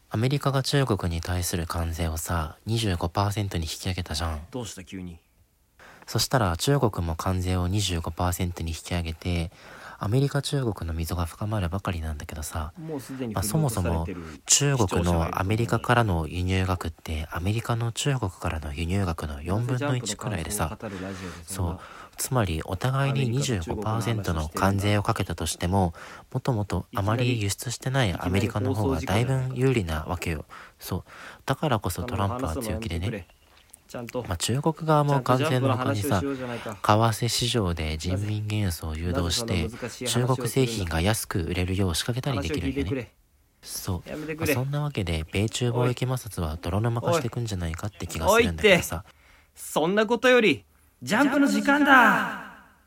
アメリカが中国に対する関税をさ、25% に引き上げたじゃん。 どうした急に。 そしたら中国も関税を 25% に引き上げて、アメリカ中国の溝が深まるばかりなんだけどさ、 もうすでにそもそも中国のアメリカからの輸入額ってアメリカの中国からの輸入額の4分の1くらいでさ、そうつまりお互いに 25% の関税をかけたとしても、もともとあまり輸出してないアメリカの方がだいぶ有利なわけよ。そうだからこそトランプは強気でね、中国側も関税の他にさ、為替市場で人民元安を誘導して中国製品が安く売れるよう仕掛けたりできるんよね。そう、そんなわけで米中貿易摩擦は泥沼化していくんじゃないかって気がするんだけどさ。 そんなことよりジャンプの時間だ。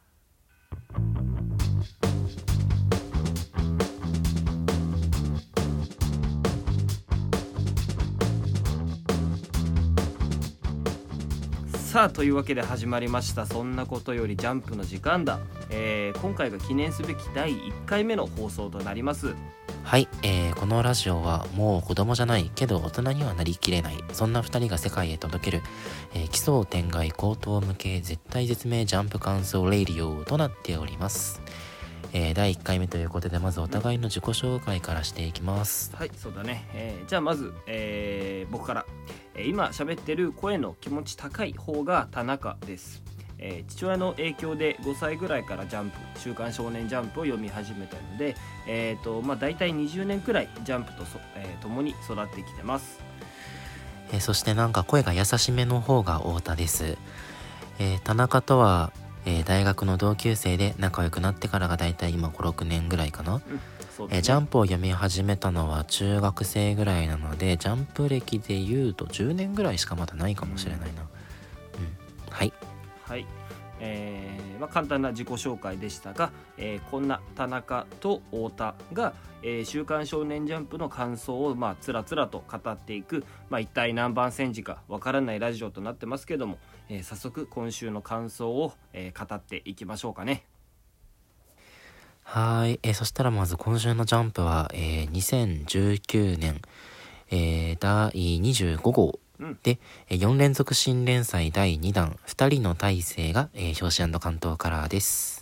さあというわけで始まりましたそんなことよりジャンプの時間だ。今回が記念すべき第1回目の放送となります。 はい、このラジオはもう子供じゃないけど大人にはなりきれない、そんな2人が世界へ届ける、奇想天外高等無形絶対絶命ジャンプ感想レイディオとなっております。第1回目ということで、まずお互いの自己紹介からしていきます。 はい、そうだね。じゃあまず、僕から、今喋ってる声の気持ち高い方が田中です。父親の影響で5歳ぐらいからジャンプ、週刊少年ジャンプを読み始めたので、大体20年くらいジャンプと共に育ってきてます。 そしてなんか声が優しめの方が太田です。田中とは大学の同級生で仲良くなってからがだいたい今 5,6 年ぐらいかな。ジャンプを読み始めたのは中学生ぐらいなので、ジャンプ歴で言うと10年ぐらいしかまだないかもしれないな。はいはい。簡単な自己紹介でしたが、こんな田中と太田が、週刊少年ジャンプの感想をつらつらと語っていく、一体何番戦時かわからないラジオとなってますけども、早速今週の感想を、語っていきましょうかね。 はい、そしたらまず今週のジャンプは、2019年、第25号で、4連続新連載第2弾2人の大勢が、表紙関東カラーです。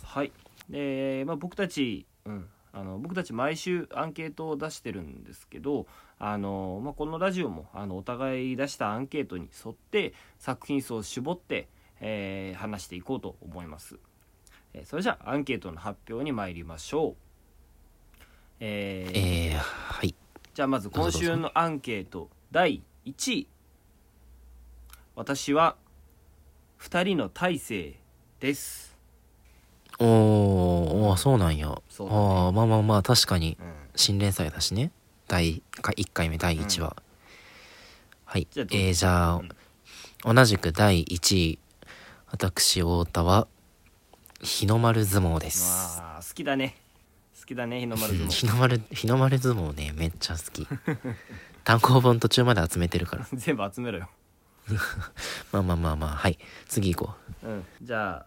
はい。僕たち毎週アンケートを出してるんですけど、このラジオもお互い出したアンケートに沿って作品数を絞って、話していこうと思います。それじゃあアンケートの発表に参りましょう。 はい。 じゃあまず今週のアンケート第1位、私は2人の大勢です。 そうなんや。 そうだね。 まあ確かに新連載だしね。第1回目第1話、はい。じゃあ、同じく第1位、私太田は日の丸相撲です。 好きだね日の丸相撲。 日の丸相撲ね、めっちゃ好き。単行本途中まで集めてるから。 全部集めろよ。 まあ、はい、次行こう。じゃあ、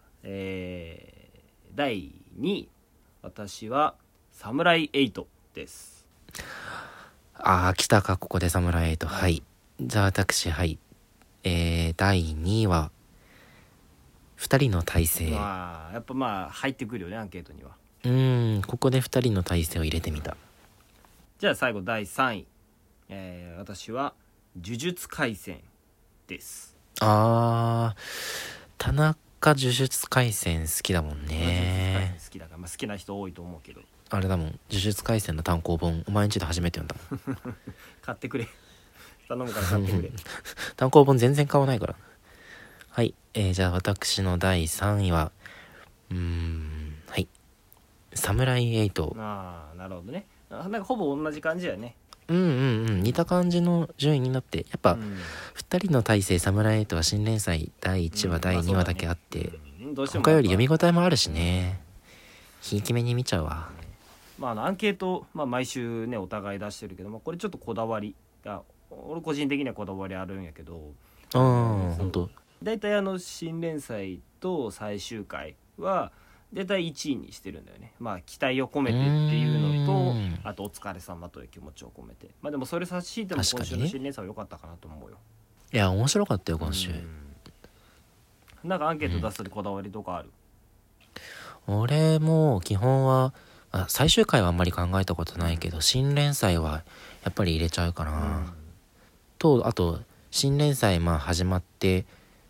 第2位、私はサムライ8です。 来たか、ここでサムライ8。はい。じゃあ私、はい、第2位は2人の大勢。 やっぱ入ってくるよね、アンケートには。 ここで2人の大勢を入れてみた。 じゃあ最後第3位、私は呪術廻戦です。 田中呪術廻戦好きだもんね。 好きだから、好きな人多いと思うけど、 あれだもん、呪術廻戦の単行本お前んちで初めて読んだもん。 買ってくれ、頼むから買ってくれ。 単行本全然買わないから。はい、じゃあ私の第3位ははい、サムライ8。 なるほどね。なんかほぼ同じ感じやね。 似た感じの順位になって、やっぱ、2人の大勢サムライ8は新連載第1話、第2話だけあって、他より読み応えもあるしね、ひいき目に見ちゃうわ。 アンケート、毎週ねお互い出してるけど、これちょっとこだわりが、俺個人的にはこだわりあるんやけど、 ほんとだいたい新連載と最終回はで第1位にしてるんだよね。まあ期待を込めてっていうのと、あとお疲れ様という気持ちを込めて。まあでもそれ差し引いても今週の新連載は良かったかなと思うよ。 いや面白かったよ今週。 なんかアンケート出すとこだわりとかある？ 俺も基本は最終回はあんまり考えたことないけど、新連載はやっぱり入れちゃうかな、とあと新連載始まって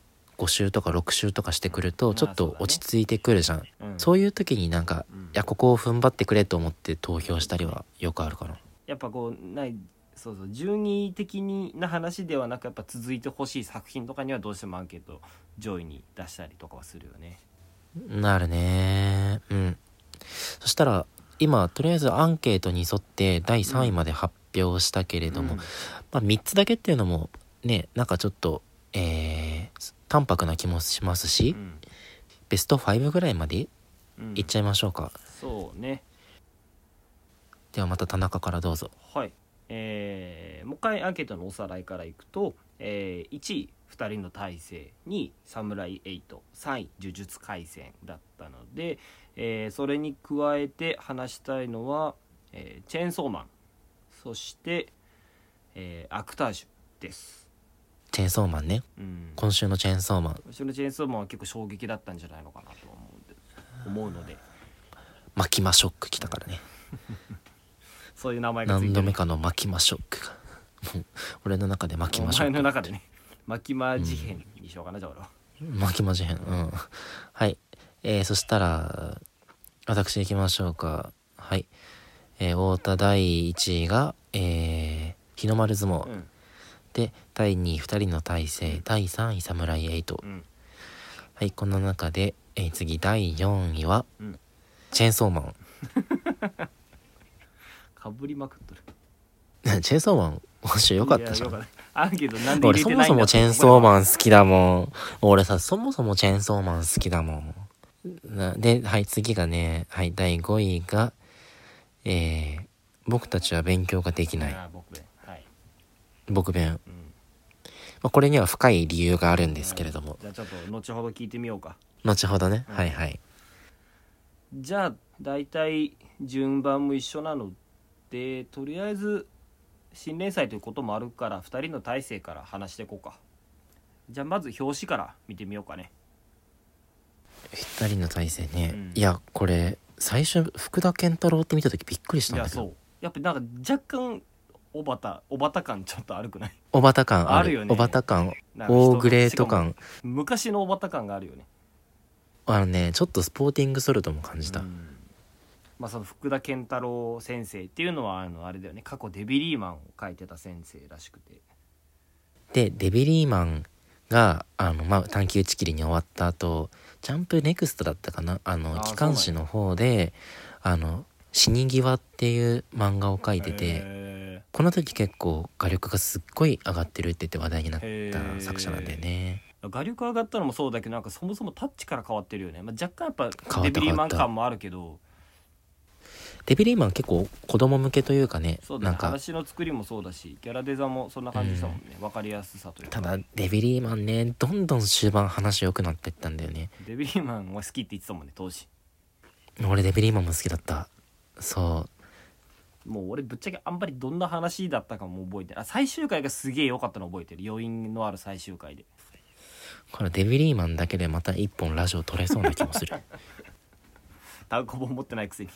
5週とか6週とかしてくるとちょっと落ち着いてくるじゃん、そういう時になんか、いやここを踏ん張ってくれと思って投票したりはよくあるかな。 やっぱこうそう順位的な話ではなく、やっぱ続いてほしい作品とかにはどうしてもアンケート上位に出したりとかはするよね。 なるね。そしたら今とりあえずアンケートに沿って第3位まで発表したけれども、3つだけっていうのもね、なんかちょっと淡白な気もしますし、ベスト5ぐらいまでいっちゃいましょうか。 そうね。 ではまた田中からどうぞ。 はい、もう一回アンケートのおさらいからいくと、1位2人の大勢、2位サムライ8、3位呪術廻戦だったので、それに加えて話したいのは、チェーンソーマン、そして、アクタージュです。 チェーンソーマンね、今週のチェーンソーマン、 今週のチェーンソーマンは結構衝撃だったんじゃないのかなと思うのでマキマショック来たからねそういう名前がついてる。 何度目かのマキマショックがもう俺の中でマキマショック、 お前の中でね、マキマ事変にしようかな、じゃあ俺はマキマ事変。はい、そしたら私行きましょうか。はい、太田第1位が、日の丸相撲、で第2位2人の大勢、第3位サムライ8、はい、この中で、次第4位は、チェーンソーマンかぶりまくっとるチェーンソーマン今週良かったじゃん。 アンケートなんで俺そもそもチェーンソーマン好きだもん。俺さそもそもチェーンソーマン好きだもん。で、はい、次がね、はい、第5位が、僕たちは勉強ができない。僕弁。これには深い理由があるんですけれども。 じゃあちょっと後ほど聞いてみようか。 後ほどね。はいはい。 じゃあ大体順番も一緒なので、とりあえず新連載ということもあるから2人の大勢から話していこうか。じゃあまず表紙から見てみようかね。 2人の大勢ね、いやこれ最初福田健太郎って見た時びっくりしたんだけど、 いやそうやっぱなんか若干おばた感ちょっと悪くない？ おばた感あるよね。おばた感、大グレート感、 昔のおばた感があるよね。 ちょっとスポーティングソルトも感じた。 その福田健太郎先生っていうのはあれだよね、過去デビリーマンを書いてた先生らしくて、 でデビリーマンが短期打ち切りに終わった後、ジャンプネクストだったかな、機関誌の方で死に際っていう漫画を書いてて、この時結構画力がすっごい上がってるって言って話題になった作者なんだよね。 画力上がったのもそうだけど、なんかそもそもタッチから変わってるよね。若干やっぱデビリーマン感もあるけど、 デビリーマン結構子供向けというかね、 そうだね、話の作りもそうだしキャラデザもそんな感じしたもんね、分かりやすさというか。 ただデビリーマンね、どんどん終盤話良くなっていったんだよね。 デビリーマンは好きって言ってたもんね当時。 俺デビリーマンも好きだった。 もう俺ぶっちゃけあんまりどんな話だったかも覚えてない。最終回がすげえ良かったの覚えてる。余韻のある最終回で。 これデビリーマンだけでまた一本ラジオ撮れそうな気もする単行本持ってないくせに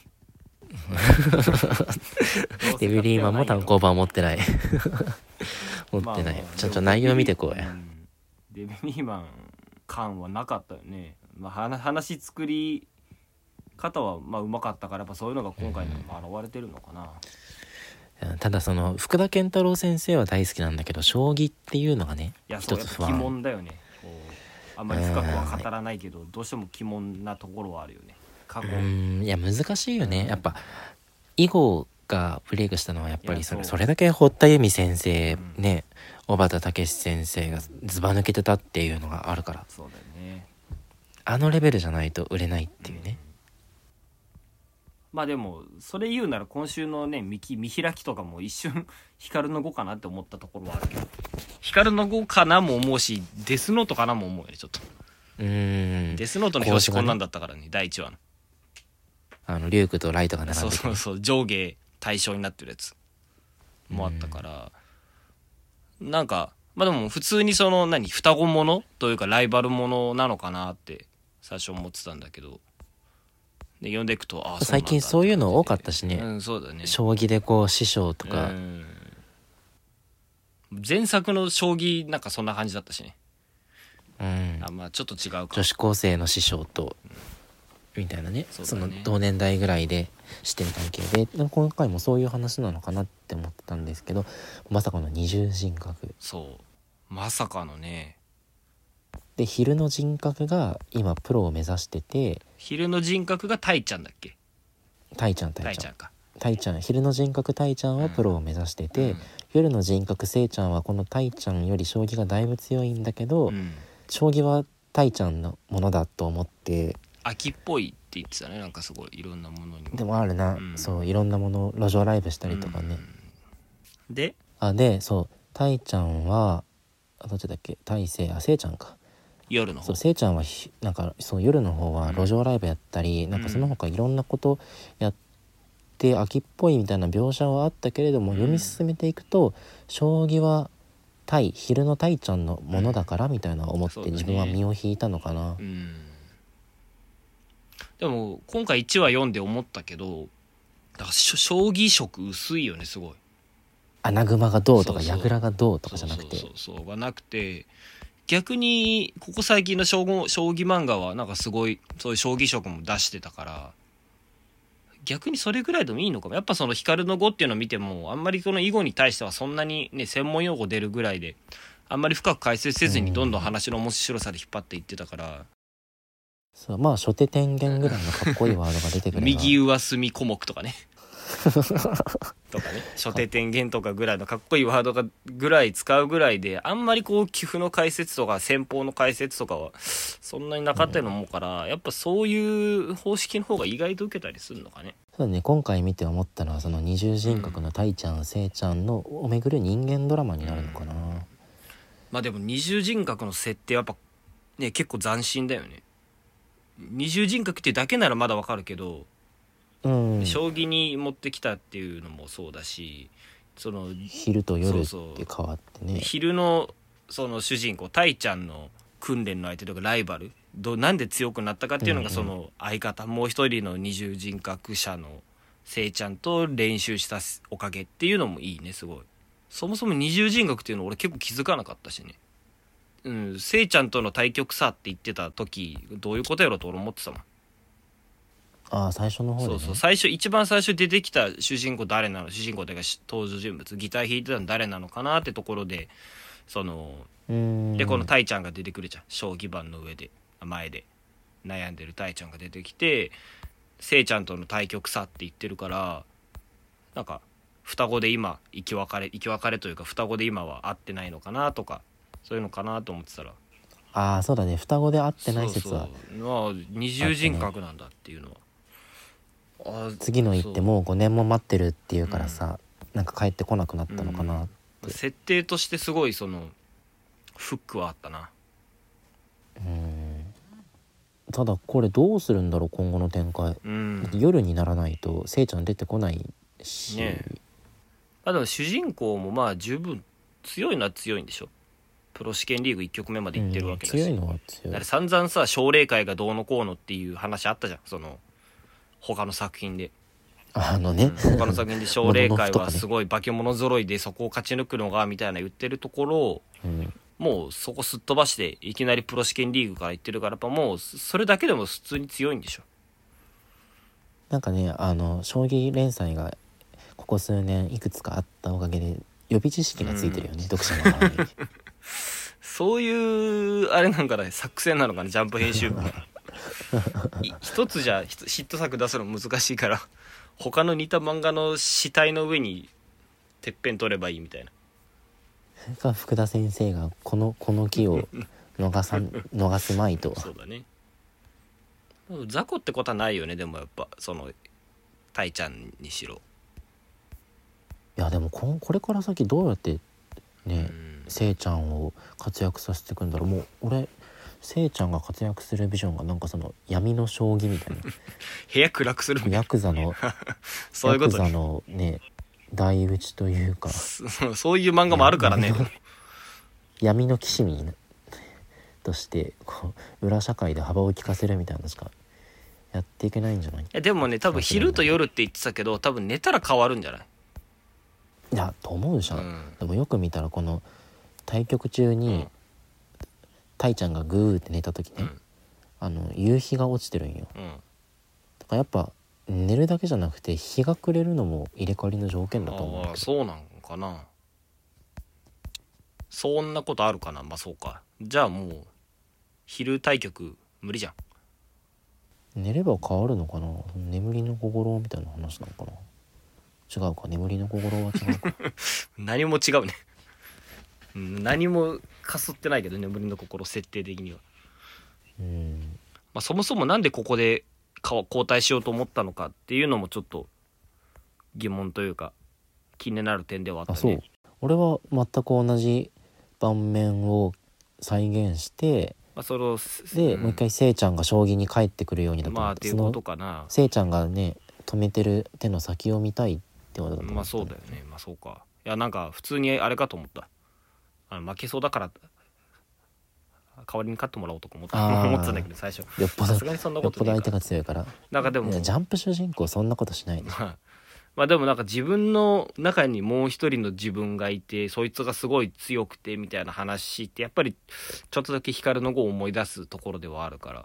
デビリーマンも単行本持ってない持ってない。ちょっと内容見てこうや。 デビリーマン感はなかったよね。話作り方はうまかったから、やっぱそういうのが今回にも現れてるのかな。 ただその福田健太郎先生は大好きなんだけど、将棋っていうのがね、 一つ不安。鬼門だよね。あんまり深くは語らないけど、どうしても鬼門なところはあるよね。過去。 いや難しいよね。やっぱ囲碁がブレイクしたのはやっぱりそれだけ堀田由美先生ね、小畑武史先生がずば抜けてたっていうのがあるから。 そうだよね。 あのレベルじゃないと売れないっていうね。 でもそれ言うなら今週のね見開きとかも一瞬光の碁かなって思ったところはあるけど、光の碁かなも思うし、デスノートかなも思うよねちょっと。デスノートの表紙こんなんだったからね、第1話の。 リュウクとライトが並んでて、 そうそうそう、上下対称になってるやつもあったから、なんかまあでも普通にその双子ものというかライバルものなのかなって最初思ってたんだけど、で読んでいくと最近そういうの多かったしね、 そうだね、 将棋でこう師匠とか、 前作の将棋なんかそんな感じだったしね、まあちょっと違うか、 女子高生の師匠と、みたいなね、その同年代ぐらいで師弟関係で、今回もそういう話なのかなって思ってたんですけど、まさかの二重人格。 そうまさかのね。 で昼の人格が今プロを目指してて、 昼の人格がタイちゃんだっけ。 タイちゃん昼の人格タイちゃんはプロを目指してて、夜の人格セイちゃんはこのタイちゃんより将棋がだいぶ強いんだけど、将棋はタイちゃんのものだと思って秋っぽいって言ってたね、なんかすごいいろんなものにもでもあるな、そういろんなもの路上ライブしたりとかね、 でそうタイちゃんはどっちだっけ、セイちゃんか、 夜の方、 そうセイちゃんはなんかそう夜の方は路上ライブやったり、なんかその他いろんなことやって秋っぽいみたいな描写はあったけれども、読み進めていくと将棋は昼のタイちゃんのものだからみたいな思って、自分は身を引いたのかな、 でも今回1話読んで思ったけど、だから将棋色薄いよね、すごい。 穴熊がどうとか矢倉がどうとかじゃなくて、 そうがなくて、逆にここ最近の将棋漫画はなんかすごいそういう将棋色も出してたから、逆にそれぐらいでもいいのかも。やっぱその光の碁っていうのを見てもあんまりこの囲碁に対してはそんなにね専門用語出るぐらいであんまり深く解説せずにどんどん話の面白さで引っ張っていってたから、 そうまあ初手天元ぐらいのかっこいいワードが出てくる右上隅小目とかねとかね、初手天元とかぐらいのかっこいいワードがぐらい使うぐらいで、あんまりこう棋譜の解説とか戦法の解説とかはそんなになかったようなもんから、やっぱそういう方式の方が意外と受けたりするのかね。 そうだね、今回見て思ったのはその二重人格のタイちゃん、セイちゃんのをめぐる人間ドラマになるのかな、 まあでも二重人格の設定はやっぱね結構斬新だよね。二重人格ってだけならまだわかるけど、将棋に持ってきたっていうのもそうだし、その昼と夜って変わってね、 昼のその主人公タイちゃんの訓練の相手とかライバルなんで強くなったかっていうのが、その相方、もう一人の二重人格者のせいちゃんと練習したおかげっていうのもいいね、すごい。そもそも二重人格っていうの俺結構気づかなかったしね。せいちゃんとの対局さって言ってた時どういうことやろと俺思ってたもん。 最初の方で、ね、 そう一番最初出てきた主人公誰なの、主人公というか登場人物ギター弾いてたの誰なのかなってところで、そのでこのタイちゃんが出てくるじゃん、将棋盤の上で前で悩んでるタイちゃんが出てきて、せいちゃんとの対局さって言ってるから、なんか双子で今生き別れというか双子で今は会ってないのかなとか、そういうのかなと思ってたら、 そうだね、双子で会ってない説は二重人格なんだっていうのは、 次の一手もう5年も待ってるっていうからさ、なんか帰ってこなくなったのかなって、 設定としてすごいそのフックはあったな。 ただこれどうするんだろう今後の展開、夜にならないとせいちゃん出てこないし、 ね、でも主人公もまあ十分強いのは強いんでしょ。プロ試験リーグ1局目まで行ってるわけだし、 強いのは強い。 だから散々さ奨励会がどうのこうのっていう話あったじゃん、その他の作品で。他の作品で奨励会はすごい化け物揃いでそこを勝ち抜くのがみたいな言ってるところを、もうそこすっ飛ばしていきなりプロ試験リーグから行ってるから、やっぱもうそれだけでも普通に強いんでしょ。 なんかね、将棋連載がここ数年いくつかあったおかげで予備知識がついてるよね、読者の側にそういうあれなんかね、作戦なのかね、ジャンプ編集部一つじゃヒット作出すの難しいから他の似た漫画の死体の上にてっぺん取ればいいみたいな。 福田先生がこの木を逃すまいとそうだね。雑魚ってことはないよね、でもやっぱそのタイちゃんにしろ。 いやでもこれから先どうやってね、せいちゃんを活躍させていくんだろう。もう俺せいちゃんが活躍するビジョンがなんかその闇の将棋みたいな部屋暗くするみたいなヤクザのそういうことヤクザのね大打ちというかそういう漫画もあるからね。 闇の騎士にとしてこう裏社会で幅を利かせるみたいなのしかやっていけないんじゃない？ でもね多分昼と夜って言ってたけど多分寝たら変わるんじゃない？ いやと思うじゃん、でもよく見たらこの対局中に、タイちゃんがグーって寝た時ね、夕日が落ちてるんよ、だからやっぱ寝るだけじゃなくて日が暮れるのも入れ替わりの条件だと思うんだけど。 そうなんかな。そんなことあるかな。まあそうか。じゃあもう昼対局無理じゃん。 寝れば変わるのかな。眠りの小五郎みたいな話なのかな。違うか、眠りの小五郎は違うか何も違うね何もかすってないけど眠りの心設定的には。まあ、そもそもなんでここで交代しようと思ったのかっていうのもちょっと疑問というか気になる点ではあったね。 そう、俺は全く同じ盤面を再現して、 それをで、もう一回せいちゃんが将棋に帰ってくるようにだと思って、 っていうことかな。 せいちゃんがね止めてる手の先を見たいってことだと思った。 そうだよね。そうか。いやなんか普通にあれかと思った。負けそうだから代わりに勝ってもらおうとか思ってたんだけど最初。 よっぽどさすがにそんなことねえか。 よっぽど相手が強いから。 なんかでもジャンプ主人公そんなことしないで。 まあでもなんか自分の中にもう一人の自分がいてそいつがすごい強くてみたいな話ってやっぱりちょっとだけ光の碁を思い出すところではあるから。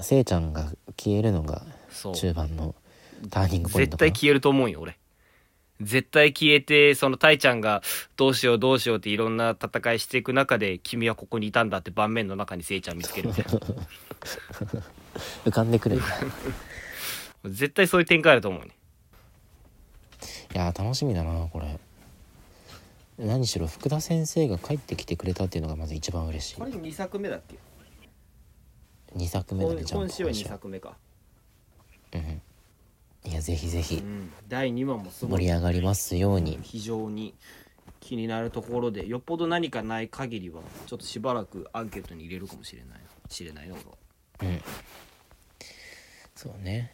せいちゃんが消えるのが中盤のターニングポイントかな。 絶対消えると思うよ俺。絶対消えてそのタイちゃんがどうしようどうしようっていろんな戦いしていく中で君はここにいたんだって盤面の中にせいちゃん見つけるみたいな浮かんでくる絶対そういう展開あると思うね。 いや楽しみだなこれ。何しろ福田先生が帰ってきてくれたっていうのがまず一番嬉しい。 これ2作目だっけ ？2作目だね。 今週は2作目か。 いやぜひぜひ、 第2話もすごい盛り上がりますように。 非常に気になるところでよっぽど何かない限りはちょっとしばらくアンケートに入れるかもしれないな俺は。 そうね。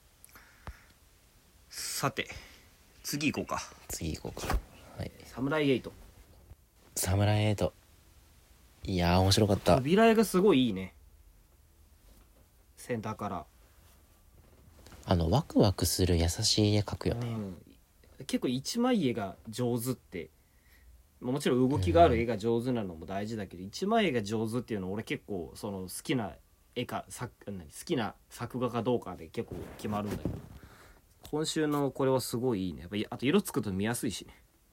さて次行こうか。 はい。 サムライ8。 サムライ8。いや面白かった。 扉絵がすごいいいね。センターからワクワクする優しい絵描くよね、 結構一枚絵が上手ってもちろん動きがある絵が上手なのも大事だけど、一枚絵が上手っていうのは俺結構その好きな好きな作画かどうかで結構決まるんだけど、今週のこれはすごいいいね。やっぱりあと色つくと見やすいしね。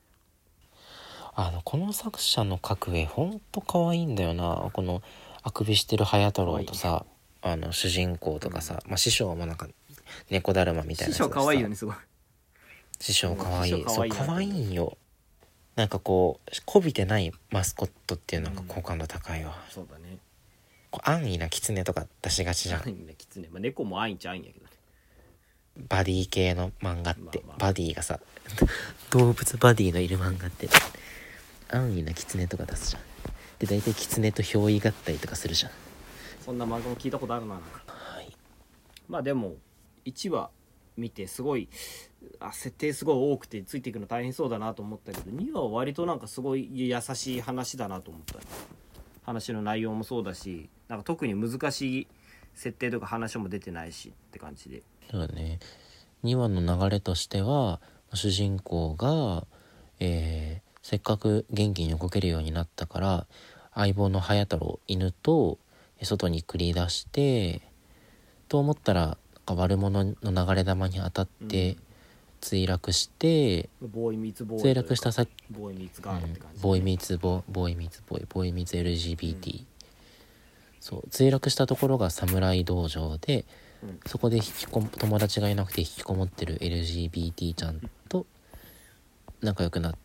この作者の描く絵ほんと可愛いんだよな。このあくびしてる早太郎とさ、主人公とかさ、師匠もなんか猫だるまみたいな師匠可愛いよねすごい。 師匠可愛い。そう可愛いんよ。なんかこうこびてないマスコットっていうのが好感度高いわ。 そうだね。 安易な狐とか出しがちじゃん。 安易な狐、猫も安易っちゃ安易やけどね。 バディ系の漫画って、バディがさ動物バディのいる漫画って安易な狐とか出すじゃん。で大体狐と憑依合体とかするじゃん。 そんな漫画も聞いたことあるな。まあでも1話見てすごい設定すごい多くてついていくの大変そうだなと思ったけど、2話は割となんかすごい優しい話だなと思った。話の内容もそうだし、なんか特に難しい設定とか話も出てないしって感じで。 そうだね。2話の流れとしては主人公が、せっかく元気に動けるようになったから相棒の早太郎犬と外に繰り出してと思ったら悪者の流れ弾に当たって墜落して、墜落した先ボーイミーツガールって感じ、 ボーイミーツボーイミーツボーイボーイミーツ LGBT、そう墜落したところが侍道場で、そこで友達がいなくて引きこもってる LGBT ちゃんと仲良くなって、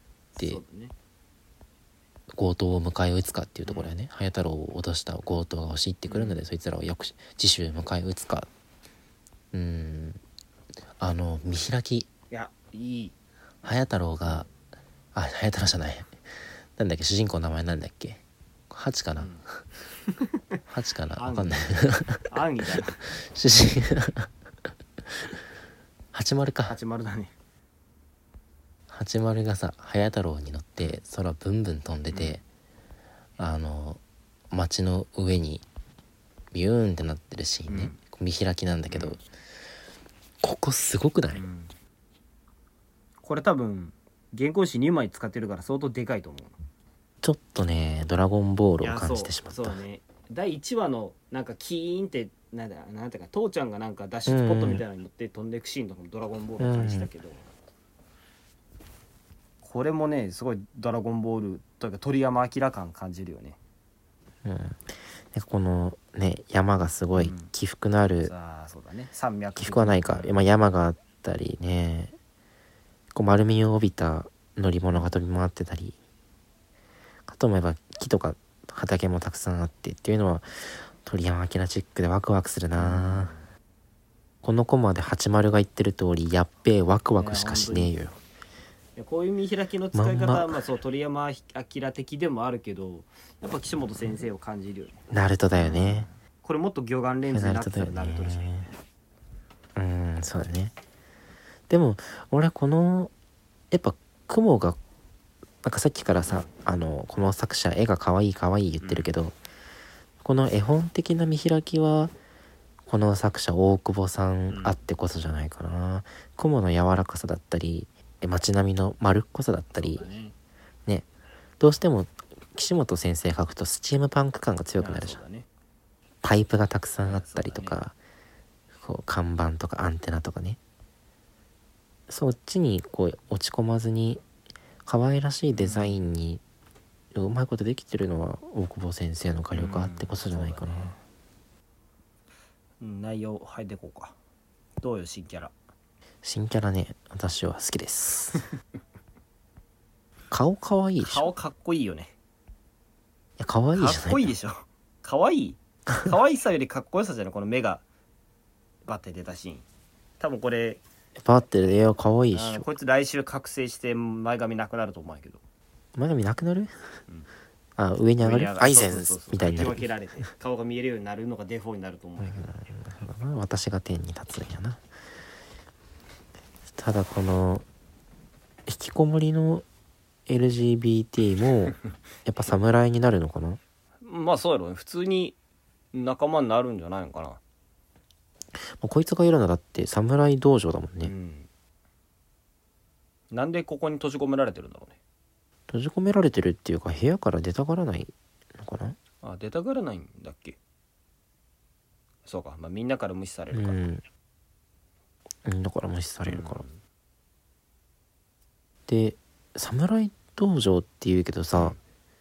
強盗を迎え撃つかっていうところやね。早太郎を脅した強盗が押し入ってくるので、そいつらを次週迎え撃つか。見開き、 いやいい。 早太郎が早太郎じゃないなんだっけ主人公の名前なんだっけ。 ハチかな、 うん、 ハチかな、わかんないアンギだな。 主人八丸か。 80だね。 八丸がさ早太郎に乗って空ブンブン飛んでて、街の上にビューンってなってるシーンね、見開きなんだけど、ここすごくない？ これ多分原稿紙2枚使ってるから相当でかいと思う。 ちょっとねドラゴンボールを感じてしまった。 そうね、第1話のなんかキーンってなんていうか父ちゃんがなんか脱出ポットみたいなのに乗って飛んでいくシーンとかもドラゴンボールを感じたけど、これもねすごいドラゴンボールというか鳥山明感感じるよね。 でこのね山がすごい起伏のある、 そうだね、山脈起伏はないか、山があったりね、こう丸みを帯びた乗り物が飛び回ってたり、かと思えば木とか畑もたくさんあってっていうのは鳥山明チックでワクワクするな、このコマで80が言ってる通りやっべえワクワクしかしねえよ。 こういう見開きの使い方は、まあそう鳥山明的でもあるけど、やっぱ岸本先生を感じるよね。 ナルトだよね。 これもっと魚眼レンズになってたらナルトでしょ。 そうだね。でも俺このやっぱ雲がなんかさっきからさこの作者絵が可愛い可愛い言ってるけど、この絵本的な見開きはこの作者大久保さんあってこそじゃないかな。雲の柔らかさだったり街並みの丸っこさだったりね、どうしても岸本先生描くとスチームパンク感が強くなるじゃん、パイプがたくさんあったりとか、こう看板とかアンテナとかね、そっちにこう落ち込まずに可愛らしいデザインにうまいことできてるのは大久保先生の画力あってこそじゃないかな。 内容入ってこうか。どうよ新キャラ。 新キャラね、私は好きです顔かわいいでしょ。 顔かっこいいよね。 いやかわいいじゃないかっこいいでしょ。かわいいかわいさよりかっこよさじゃない、この目がバッて出たシーン。多分これバッて絵はかわいいでしょ。 こいつ来週覚醒して前髪なくなると思うんやけど。 前髪なくなる、上に上がるアイゼンスみたいになる。 分けられて顔が見えるようになるのがデフォになると思うんやけど、 私が天に立つんやな。ただこの引きこもりの LGBT もやっぱ侍になるのかな。 まあそうやろね、普通に仲間になるんじゃないのかな。 もうこいつがいるのだって侍道場だもんね、 なんでここに閉じ込められてるんだろうね。 閉じ込められてるっていうか部屋から出たがらないのかな。 出たがらないんだっけ。そうか、みんなから無視されるから、 みんなから無視されるから、で侍道場っていうけどさ、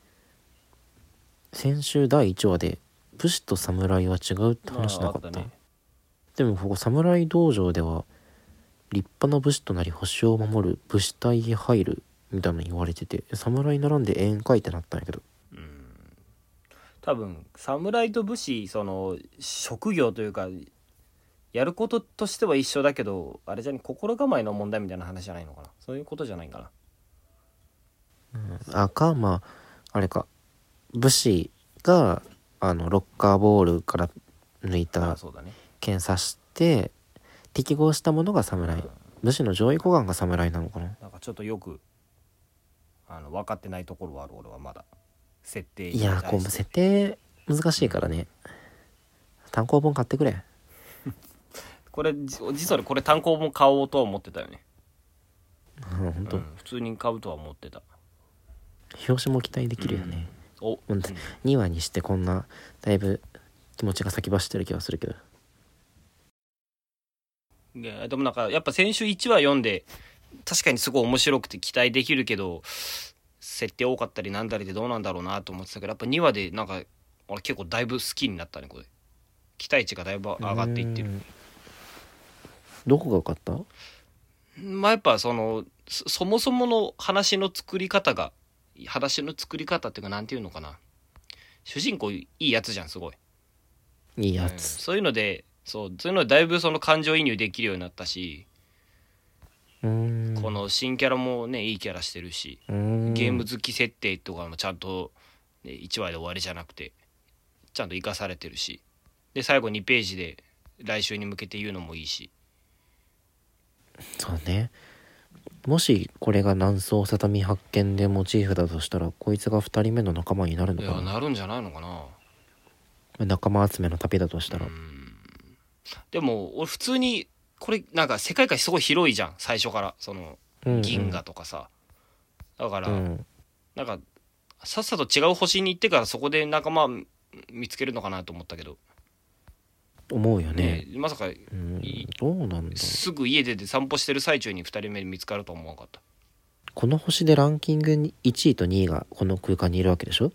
先週第1話で武士と侍は違うって話なかった、でもここ侍道場では立派な武士となり星を守る武士隊へ入るみたいなの言われてて、侍並んで宴会ってなったんやけど、 多分侍と武士その職業というかやることとしては一緒だけど、あれじゃね、心構えの問題みたいな話じゃないのかな。そういうことじゃないかな。 あれか、武士がロッカーボールから抜いた剣刺して適合したものが侍、武士の上位互換が侍なのかな。 なんかちょっとよく分かってないところはある、俺はまだ設定。 いやこう設定難しいからね、単行本買ってくれ。 これ実はこれ単行本買おうとは思ってたよね。 本当、 普通に買うとは思ってた。 表紙も期待できるよね、2話にしてこんなだいぶ気持ちが先走ってる気がするけど。 でもなんかやっぱ先週1話読んで確かにすごい面白くて期待できるけど、設定多かったりなんだりでどうなんだろうなと思ってたけど、やっぱ2話でなんか俺結構だいぶ好きになったね。これ期待値がだいぶ上がっていってる。 どこが良かった？ やっぱそもそもの話の作り方っていうか、なんていうのかな、主人公いいやつじゃん、すごいいいやつ、 そういうのでだいぶその感情移入できるようになったし、この新キャラもねいいキャラしてるし、ゲーム好き設定とかもちゃんと 1話で終わりじゃなくてちゃんと生かされてるし、で最後2ページで来週に向けて言うのもいいし。 そうね。もしこれが南宋里見発見でモチーフだとしたら、こいつが2人目の仲間になるのいかな。 やなるんじゃないのかな。 仲間集めの旅だとしたら。 でも俺普通にこれなんか世界観すごい広いじゃん最初から、その銀河とかさ、だから、なんかさっさと違う星に行ってからそこで仲間見つけるのかなと思ったけど、 思うよね。 まさか、 どうなんだ。 すぐ家出て散歩してる最中に2人目に見つかるとは思わなかった。 この星でランキングに1位と2位がこの空間にいるわけでしょ。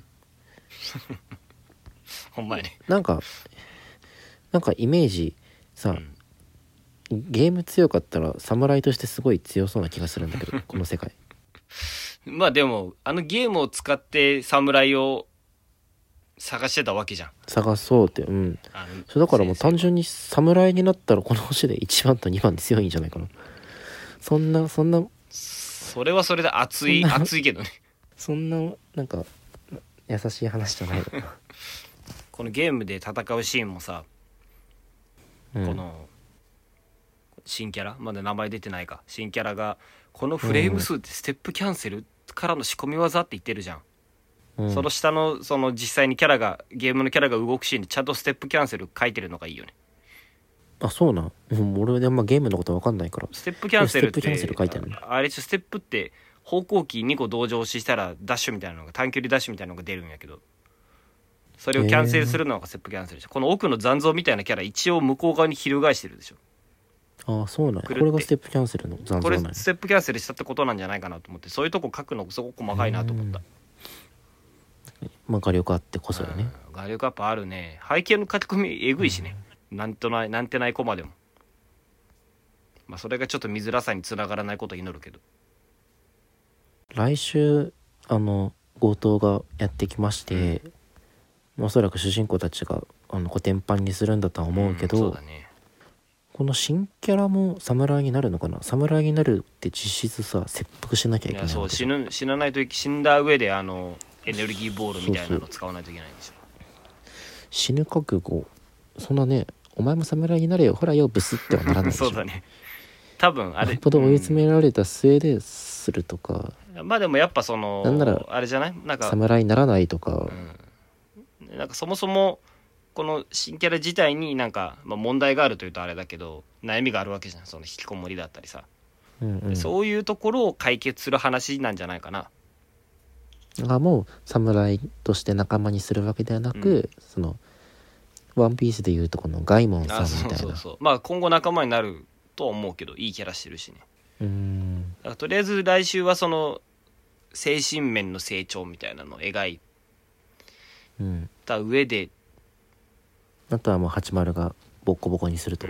ほんまやね。 なんかイメージさ、ゲーム強かったら侍としてすごい強そうな気がするんだけどこの世界。 まあでもゲームを使って侍を探してたわけじゃん。 探そうって。そうだからもう単純に侍になったらこの星で1番と2番で強いんじゃないかな。それはそれで熱いけどね。 そんななんか優しい話じゃないのか。 このゲームで戦うシーンもさ、この新キャラまだ名前出てないか、新キャラがこのフレーム数ってステップキャンセルからの仕込み技って言ってるじゃん。その下のその実際にゲームのキャラが動くシーンでちゃんとステップキャンセル書いてるのがいいよね。 あ、そうなん。俺であんまゲームのこと分かんないから。 ステップキャンセルって書いてあるの。 あれステップって方向キー2個同時押ししたらダッシュみたいなのが、短距離ダッシュみたいなのが出るんやけど、それをキャンセルするのがステップキャンセルでしょ。この奥の残像みたいなキャラ一応向こう側に翻してるでしょ。 ああ、そうなんや。これがステップキャンセルの残像なんや。 これステップキャンセルしたってことなんじゃないかなと思って、そういうとこ書くのすごく細かいなと思った。 まあ画力あってこそよね。 画力やっぱあるね。背景の書き込みえぐいしね、なんてないコマでも。まあそれがちょっと見づらさにつながらないことを祈るけど。 来週強盗がやってきまして、おそらく主人公たちがコテンパンにするんだとは思うけど、 そうだね。 この新キャラも侍になるのかな。侍になるって実質さ切腹しなきゃいけない。 そう、死なないと、死んだ上でエネルギーボールみたいなのを使わないといけないんでしょ。 死ぬ覚悟、そんなね、お前も侍になれよほらよブスってはならないでしょ。 そうだね。多分あれよっぽど追い詰められた末でするとか、 まあでもやっぱなんならあれじゃない、なんか侍にならないとか、 なんかそもそもこの新キャラ自体になんか、問題があるというとあれだけど悩みがあるわけじゃん。その引きこもりだったりさ、そういうところを解決する話なんじゃないかな。 もう侍として仲間にするわけではなく、そのワンピースでいうとこのガイモンさんみたいな。 まあ今後仲間になるとは思うけど、いいキャラしてるしね。だからとりあえず来週はその精神面の成長みたいなのを描いた上で、 あとはもう80がボッコボコにすると、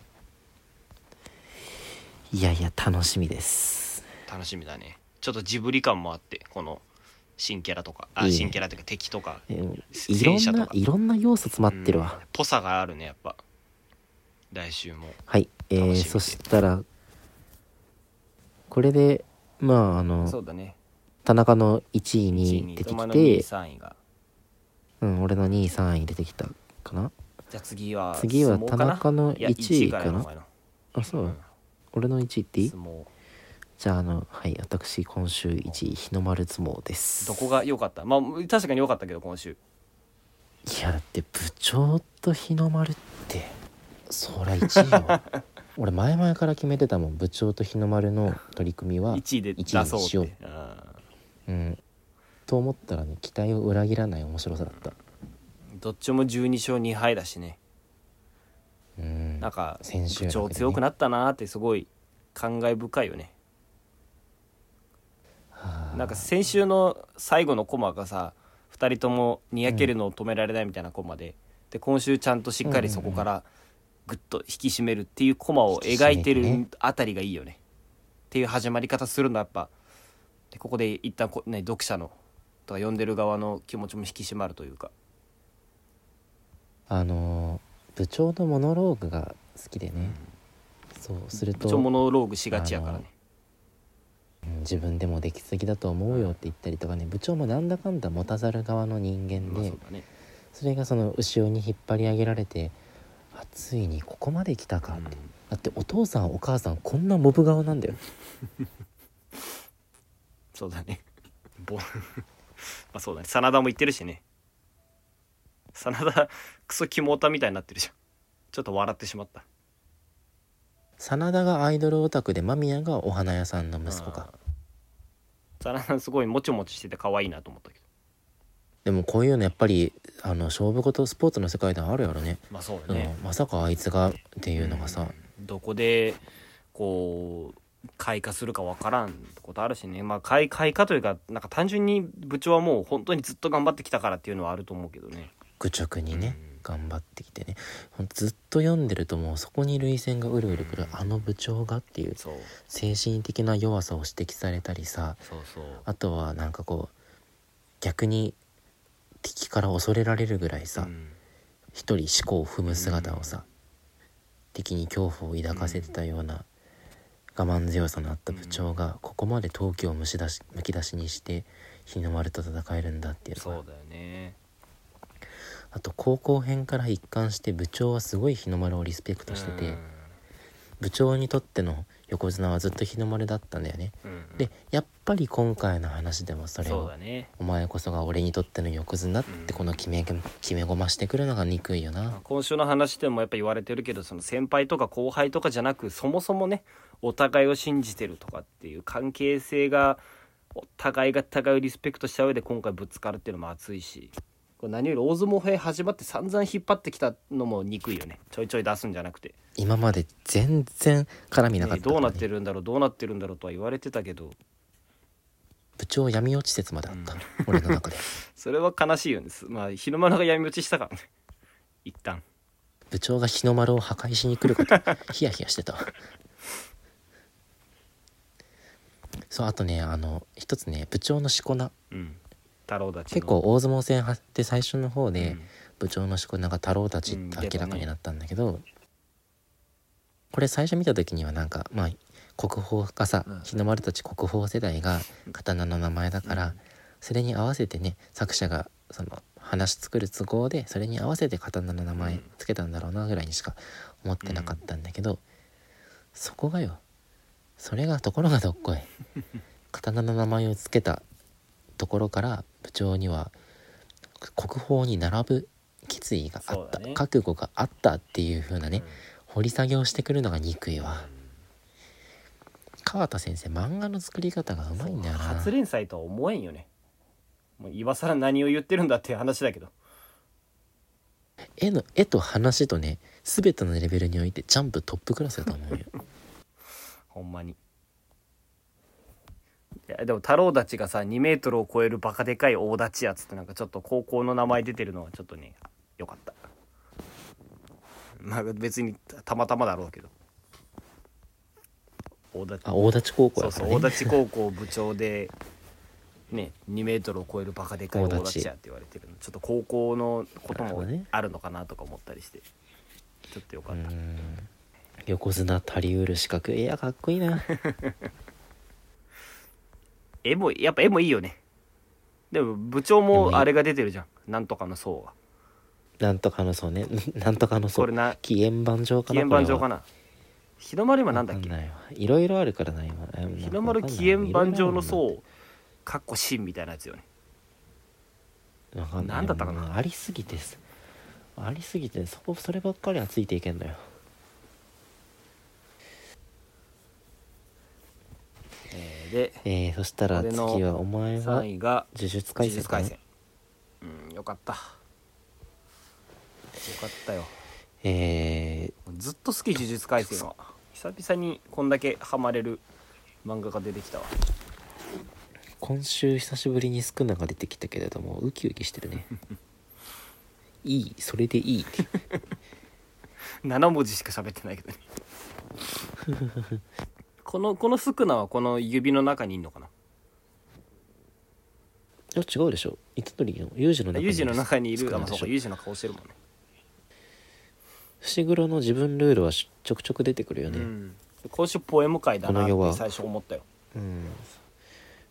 いやいや楽しみです。 楽しみだね。ちょっとジブリ感もあって、この新キャラとか新キャラというか敵とか戦車とかいろんな要素詰まってるわ。 ぽさがあるねやっぱ。来週もはい、そしたらこれでそうだね、 田中の1位に出てきて、 俺の2位3位が俺の2位3位出てきたかな。 じゃあ次は田中の1位かな。あ、そう、俺の1位っていい？じゃあはい、私今週1位日の丸相撲です。 どこが良かった？まあ確かに良かったけど今週。 いやだって部長と日の丸ってそりゃ1位よ。俺前々から決めてたもん。部長と日の丸の取り組みは 1位で出そうって。 と思ったらね、期待を裏切らない面白さだった。 どっちも12勝2敗だしね。なんか部長強くなったなーってすごい感慨深いよね。なんか先週の最後のコマがさ、2人ともにやけるのを止められないみたいなコマで、今週ちゃんとしっかりそこからグッと引き締めるっていうコマを描いてるあたりがいいよねっていう始まり方するのやっぱ。でここで一旦読者のとか読んでる側の気持ちも引き締まるというか、 部長のモノローグが好きでね、そうすると部長モノローグしがちやからね。 自分でもできすぎだと思うよって言ったりとかね、部長もなんだかんだ持たざる側の人間で、それがその後ろに引っ張り上げられて、ついにここまで来たかって、だってお父さんお母さんこんなモブ顔なんだよそうだねまあそうだね、真田も言ってるしね。真田クソキモオタみたいになってるじゃん。ちょっと笑ってしまった。 真田がアイドルオタクで間宮がお花屋さんの息子か。 真田すごいもちもちしてて可愛いなと思ったけど、 でもこういうのやっぱり勝負事スポーツの世界ではあるやろね。 まあそうだね、 まさかあいつがっていうのがさ、 どこでこう開花するかわからんことあるしね。まあ開花というか、なんか単純に部長はもう本当にずっと頑張ってきたからっていうのはあると思うけどね。 愚直にね、頑張ってきてね、ずっと読んでるともうそこに涙腺がうるうるくる、あの部長がっていう精神的な弱さを指摘されたりさ、あとはなんかこう逆に敵から恐れられるぐらいさ、一人思考を踏む姿をさ、敵に恐怖を抱かせてたような我慢強さのあった部長がここまで闘気をむき出しにして日の丸と戦えるんだっていうのが、 そうだよね。 あと高校編から一貫して部長はすごい日の丸をリスペクトしてて、部長にとっての横綱はずっと日の丸だったんだよね、でやっぱり今回の話でもそれをお前こそが俺にとっての横綱ってこの決めごましてくるのが憎いよな。 今週の話でもやっぱ言われてるけど、その先輩とか後輩とかじゃなく、そもそもねお互いを信じてるとかっていう関係性が、お互いが互いをリスペクトした上で今回ぶつかるっていうのも熱いし、これ何より大相撲編始まって散々引っ張ってきたのも憎いよね。ちょいちょい出すんじゃなくて、 今まで全然絡みなかったから、ね、 どうなってるんだろうどうなってるんだろうとは言われてたけど、 部長闇落ち説まであった、俺の中でそれは悲しいよね。まあ日の丸が闇落ちしたからね一旦部長が日の丸を破壊しに来ることヒヤヒヤしてたそう、あとね一つね、部長のしこ名、 太郎たち結構大相撲戦って最初の方で、部長のしこ名が太郎たちって明らかになったんだけど、これ最初見た時にはなんかまあ国宝がさ、日の丸たち国宝世代が刀の名前だから、それに合わせてね作者がその話作る都合でそれに合わせて刀の名前つけたんだろうなぐらいにしか思ってなかったんだけど、そこがよ、それがところがどっこい刀の名前をつけたところから部長には国宝に並ぶ決意があった、覚悟があったっていう風なね、掘り下げをしてくるのが憎いわ。川田先生漫画の作り方がうまいんだよな。 初連載とは思えんよね。もう今更何を言ってるんだっていう話だけど、 絵と話とね全てのレベルにおいてジャンプトップクラスだと思うよほんまに。いやでも太郎たちがさ2メートルを超えるバカでかい大立ちやつって、なんかちょっと高校の名前出てるのはちょっとねよかった。まあ別にたまたまだろうけど、 大立高校やからね。 そう大立高校部長でね2メートルを超えるバカでかい大立ちやって言われてるの、ちょっと高校のこともあるのかなとか思ったりして、ちょっとよかった。 横綱足りうる資格、いやかっこいいな絵もいいよね。でも部長もあれが出てるじゃん、なんとかの層が、 なんとかの層ねなんとかの層、紀元盤上かな、 紀元盤上かな、日の丸今なんだっけ、 いろいろあるからな今。 日の丸紀元盤上の層かっこ真みたいなやつよね。なんだったかな、 ありすぎてそればっかりはついていけんのよ。で、そしたら次はお前は 3位が呪術廻戦。 よかったよ。ずっと好き呪術廻戦は。久々にこんだけハマれる漫画が出てきたわ。 今週久しぶりにスクナが出てきたけれどもウキウキしてるねいい、それでいいって 7文字しか喋ってないけどねこのスクナはこの指の中にいんのかな。 いや違うでしょ、糸取りのユージの中にいる。そうか、ユージの顔してるもんね。 伏黒の自分ルールはちょくちょく出てくるよね、 今週ポエム会だなって最初思ったよ。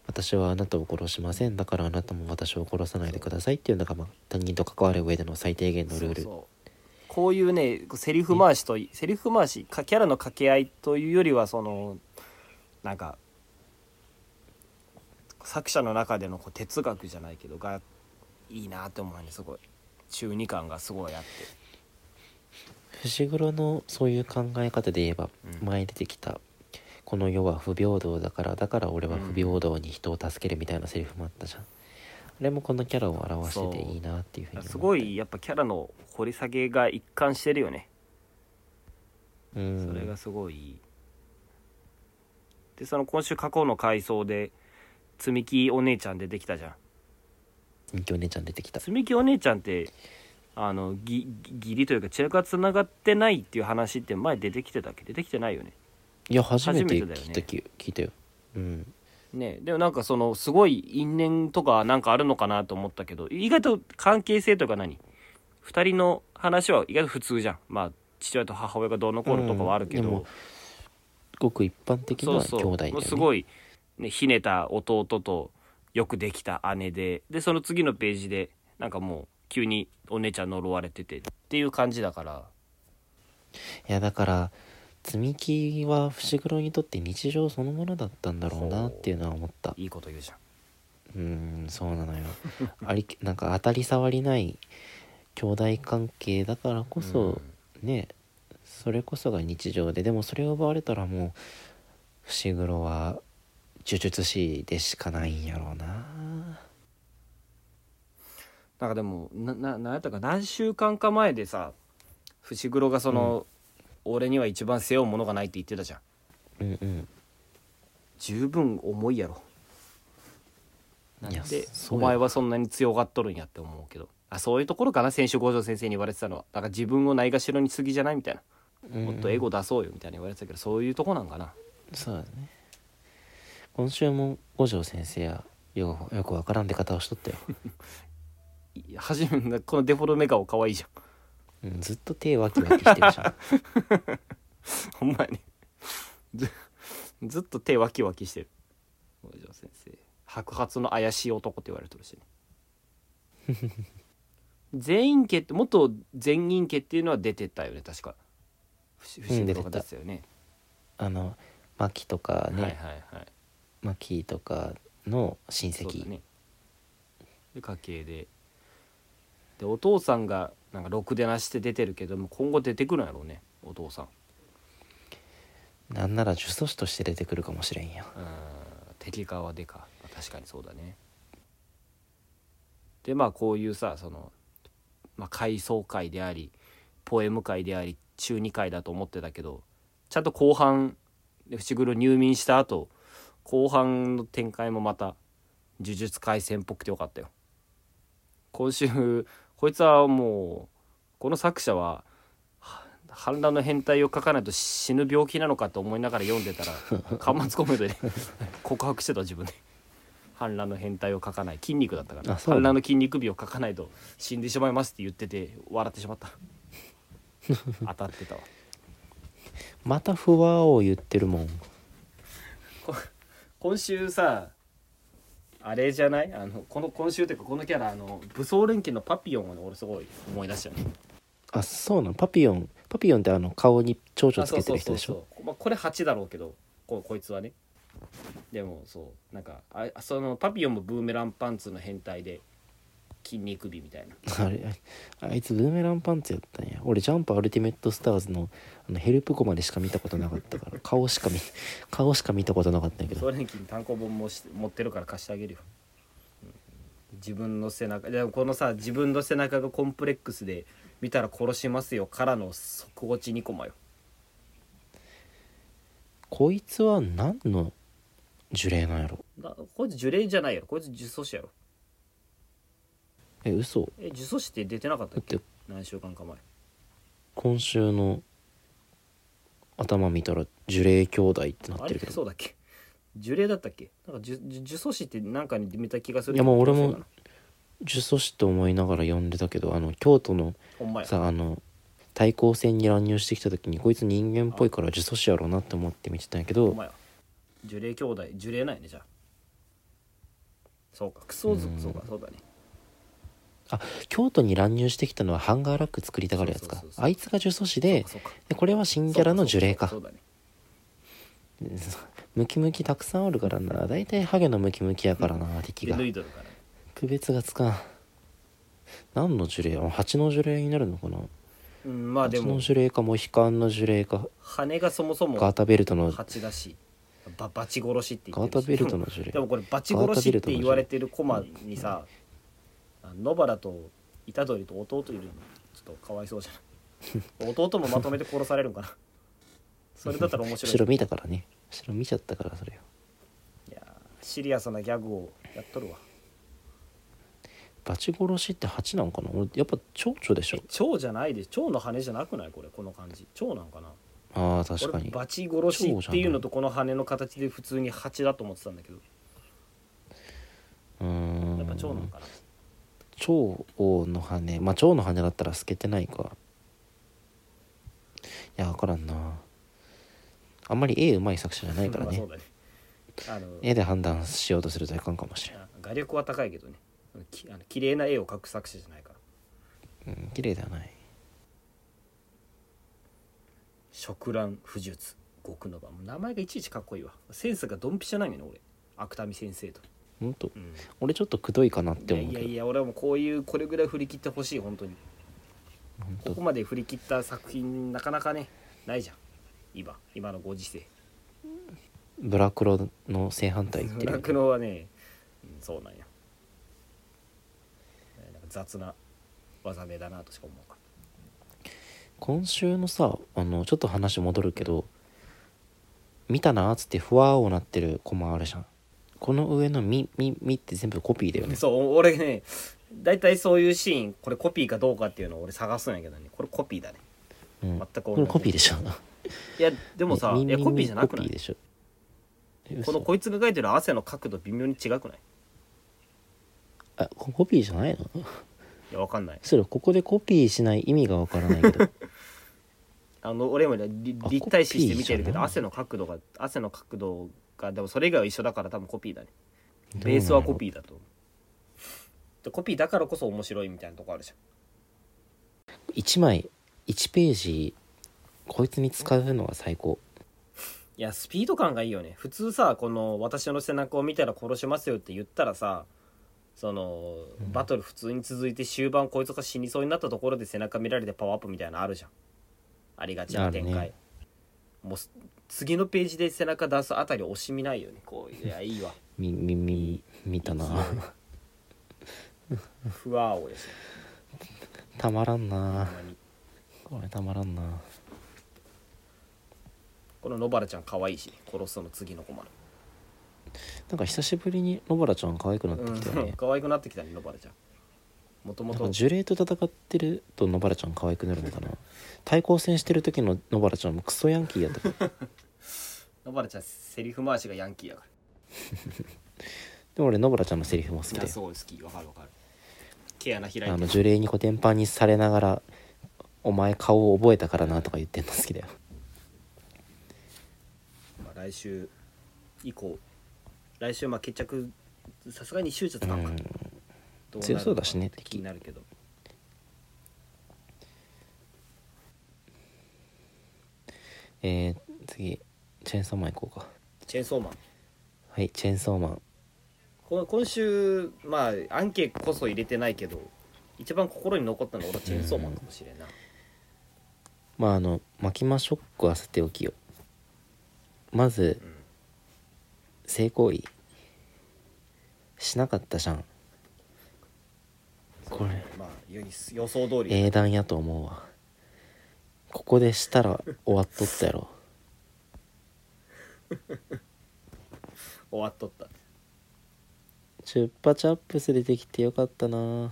私はあなたを殺しません、だからあなたも私を殺さないでくださいっていうのが、まあ、他人と関わる上での最低限のルール。 そうこういうねセリフ回しキャラの掛け合いというよりはそのなんか作者の中でのこう哲学じゃないけどがいいなって思うね。すごい中二感がすごいあって、 伏黒のそういう考え方で言えば、前出てきたこの世は不平等だから俺は不平等に人を助けるみたいなセリフもあったじゃん。あれもこのキャラを表してていいなっていうふうに思った。 すごいやっぱキャラの掘り下げが一貫してるよね。それがすごいいい。でその今週過去の回想で積み木お姉ちゃん出てきたじゃん。 積み木お姉ちゃん出てきた。 積み木お姉ちゃんって義理というか血がつながってないっていう話って前出てきてたっけ？出てきてないよね。 いや初めて聞いたよ。 ね、でもなんかそのすごい因縁とかなんかあるのかなと思ったけど、意外と関係性とか2人の話は意外と普通じゃん。まあ父親と母親がどうのこうのとかはあるけど、 でもごく一般的な兄弟だよね。 すごい、ね、ひねた弟とよくできた姉でその次のページでなんかもう急にお姉ちゃん呪われててっていう感じだから。 いやだから積み木は伏黒にとって日常そのものだったんだろうなっていうのは思った。 いいこと言うじゃん。 そうなのよなんか当たり障りない兄弟関係だからこそ、ね、それこそが日常で、でもそれを奪われたらもう伏黒は呪術師でしかないんやろうな。 なんかでもなんやったか何週間か前でさ、伏黒がその、俺には一番背負うものがないって言ってたじゃん。十分重いやろ。なんでお前はそんなに強がっとるんやって思うけど、そういうところかな。先週五条先生に言われてたのはだから自分をないがしろにしすぎじゃないみたいな、もっとエゴ出そうよみたいに言われてたけど、そういうとこなんかな。 そうだね。今週も五条先生はよくわからん出方をしとったよ初めてこのデフォルメ顔可愛いじゃん。ずっと手ワキワキしてるじゃんほんまやねずっと手ワキワキしてる五条先生。白髪の怪しい男って言われてるしね全員家って元全員家っていうのは出てたよね確か。伏黒が出てたよね。 牧とかね、牧とかの親戚。そうだね。 で家系でお父さんがなんかろくでなして出てるけども、今後出てくるんやろうねお父さん。 なんなら呪詛師として出てくるかもしれんよ。 敵側でか、確かにそうだね。でまあこういうさその、回想会でありポエム会であり中2回だと思ってたけど、ちゃんと後半で伏黒入眠した後後半の展開もまた呪術廻戦っぽくてよかったよ。今週こいつはもうこの作者は反乱の変態を書かないと死ぬ病気なのかと思いながら読んでたら端末コメントで告白してた自分で。反乱の変態を書かない、筋肉だったから反乱の筋肉美を書かないと死んでしまいますって言ってて笑ってしまった当たってたわ。 また不和を言ってるもん今週さあれじゃない、今週というかこのキャラ武装連携のパピヨンを、ね、俺すごい思い出したよね。 そうなの。パピヨンって顔に蝶々つけてる人でしょ。 これ8だろうけどこいつはね。でもそうなんかそのパピヨンもブーメランパンツの変態で筋肉美みたいな。 あいつブーメランパンツやったんや。俺ジャンプアルティメットスターズのヘルプコマでしか見たことなかったから顔しか見たことなかったんやけど。 それに単行本も持ってるから貸してあげるよ。自分の背中でもこのさ自分の背中がコンプレックスで見たら殺しますよからの底落ち2コマよ。 こいつは何の呪霊なんやろ。 こいつ呪霊じゃないやろ。こいつ呪詛師やろ。 嘘。 呪詛師って出てなかったっけ。何週間か前。 今週の頭見たら呪霊兄弟ってなってるけど。 そうだっけ。呪霊だったっけ。なんか呪詛師ってなんかに見た気がする。 いや俺も呪詛師と思いながら読んでたけど、京都のさ対抗戦に乱入してきた時にこいつ人間っぽいから呪詛師やろうなって思って見てたんやけど。 呪霊兄弟呪霊ないねじゃあ。 そうかクソズそうかそうだね。 京都に乱入してきたのはハンガーラック作りたがるやつか。 そうそうそうそうあいつが呪詛師で、 そうかでこれは新キャラの呪霊か。 そうだね。 ムキムキたくさんおるからな。だいたいハゲのムキムキやからな、敵でが脱いどるからね。 区別がつかん。何の呪霊？蜂の呪霊になるのかな。 うんまあで蜂のも呪霊かモヒカンの呪霊か羽がそもそもガータベルトの蜂だしバチ殺しって言ってるしガータベルトの呪霊でもこれバチ殺しって言われてるコマにさ野原と虎杖と弟いるのちょっとかわいそうじゃない弟もまとめて殺されるんかなそれだったら面白い。 後ろ見たからね。後ろ見ちゃったからそれよ。 いやシリアスなギャグをやっとるわ。 バチ殺しって蜂なんかな。俺やっぱ蝶々でしょ。 蝶じゃないで蝶の羽じゃなくないこれこの感じ蝶なんかな。 確かに。 バチ殺しっていうのとこの羽の形で普通に蜂だと思ってたんだけどやっぱ蝶なんかな。 蝶の羽蝶の羽だったら透けてないか。いや分からんな。あんまり絵うまい作者じゃないからね。 そうだね絵で判断しようとするといかんかもしれん。 画力は高いけどね綺麗な絵を描く作者じゃないから。 綺麗ではない。 触乱不術極の場もう名前がいちいちかっこいいわ。センスがドンピシャなんよね俺芥見先生と。 ほんと、俺ちょっとくどいかなって思うけど。 いや俺はもうこれぐらい振り切ってほしい本当に。ここまで振り切った作品なかなかねないじゃん今のご時世。 ブラクロの正反対言ってる。 ブラクロはね、そうなんや。なんか雑な技名だなとしか思うか。 今週のさちょっと話戻るけど、見たなーっつってふわーをなってるコマあるじゃん。この上のミって全部コピーだよね。 そう俺ねだいたいそういうシーンこれコピーかどうかっていうのを俺探すんやけどねこれコピーだね。全く同じ。 これコピーでしょ。 いやでもさいやコピーじゃなくない。 コピーでしょ。 このこいつが描いてる汗の角度微妙に違くない。 コピーじゃないの。 いやわかんない。 それここでコピーしない意味がわからないけど俺も立体視して見てるけど汗の角度がでもそれ以外は一緒だから多分コピーだね。ベースはコピーだと思う。コピーだからこそ面白いみたいなとこあるじゃん。 1枚1ページこいつに使うのが最高。 いやスピード感がいいよね。普通さこの私の背中を見たら殺しますよって言ったらさそのバトル普通に続いて終盤こいつが死にそうになったところで背中見られてパワーアップみたいなのあるじゃん。ありがちな展開、ね、もう次のページで背中出すあたり惜しみないよね。こういやいいわ見たなふわーおですよ。 たまらんなこれたまらんな。 この野原ちゃん可愛いし殺すの次のコマなんか久しぶりに野原ちゃん可愛くなってきたよね。 可愛くなってきたね野原ちゃん。もともと呪霊と戦ってると野原ちゃん可愛くなるのかな。対抗戦してる時の野原ちゃんもクソヤンキーやったから野原ちゃんセリフ回しがヤンキーやからでも俺野原ちゃんのセリフも好きで。いやすごい好き。わかる毛穴開いて呪霊にコテンパンにされながらお前顔を覚えたからなとか言ってんの好きだよ。 来週以降決着さすがに手術かんか強そうだしね気になるけど。 次チェーンソーマン行こうか。 チェーンソーマン。 はい、チェーンソーマン。 今週アンケこそ入れてないけど一番心に残ったのは俺はチェーンソーマンかもしれんな。 マキマショックはさておきよ。まず、性行為しなかったじゃん。これ予想通り英断やと思うわ。ここでしたら終わっとったやろ終わっとった。 チュッパチャップス出てきてよかったな。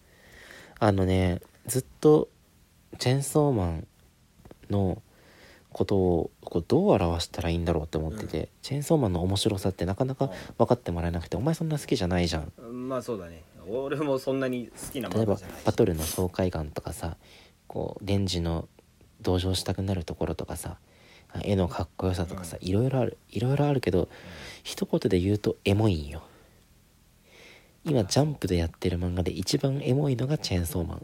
ずっとチェンソーマンのことをどう表したらいいんだろうって思ってて、チェーンソーマンの面白さってなかなか分かってもらえなくて、お前そんな好きじゃないじゃん。 まあそうだね。俺もそんなに好きなものじゃない。例えばバトルのし爽快感とかさ、デンジの同情したくなるところとかさ、絵のかっこよさとかさ、いろいろあるけど、一言で言うとエモいんよ。 今ジャンプでやってる漫画で一番エモいのがチェーンソーマン。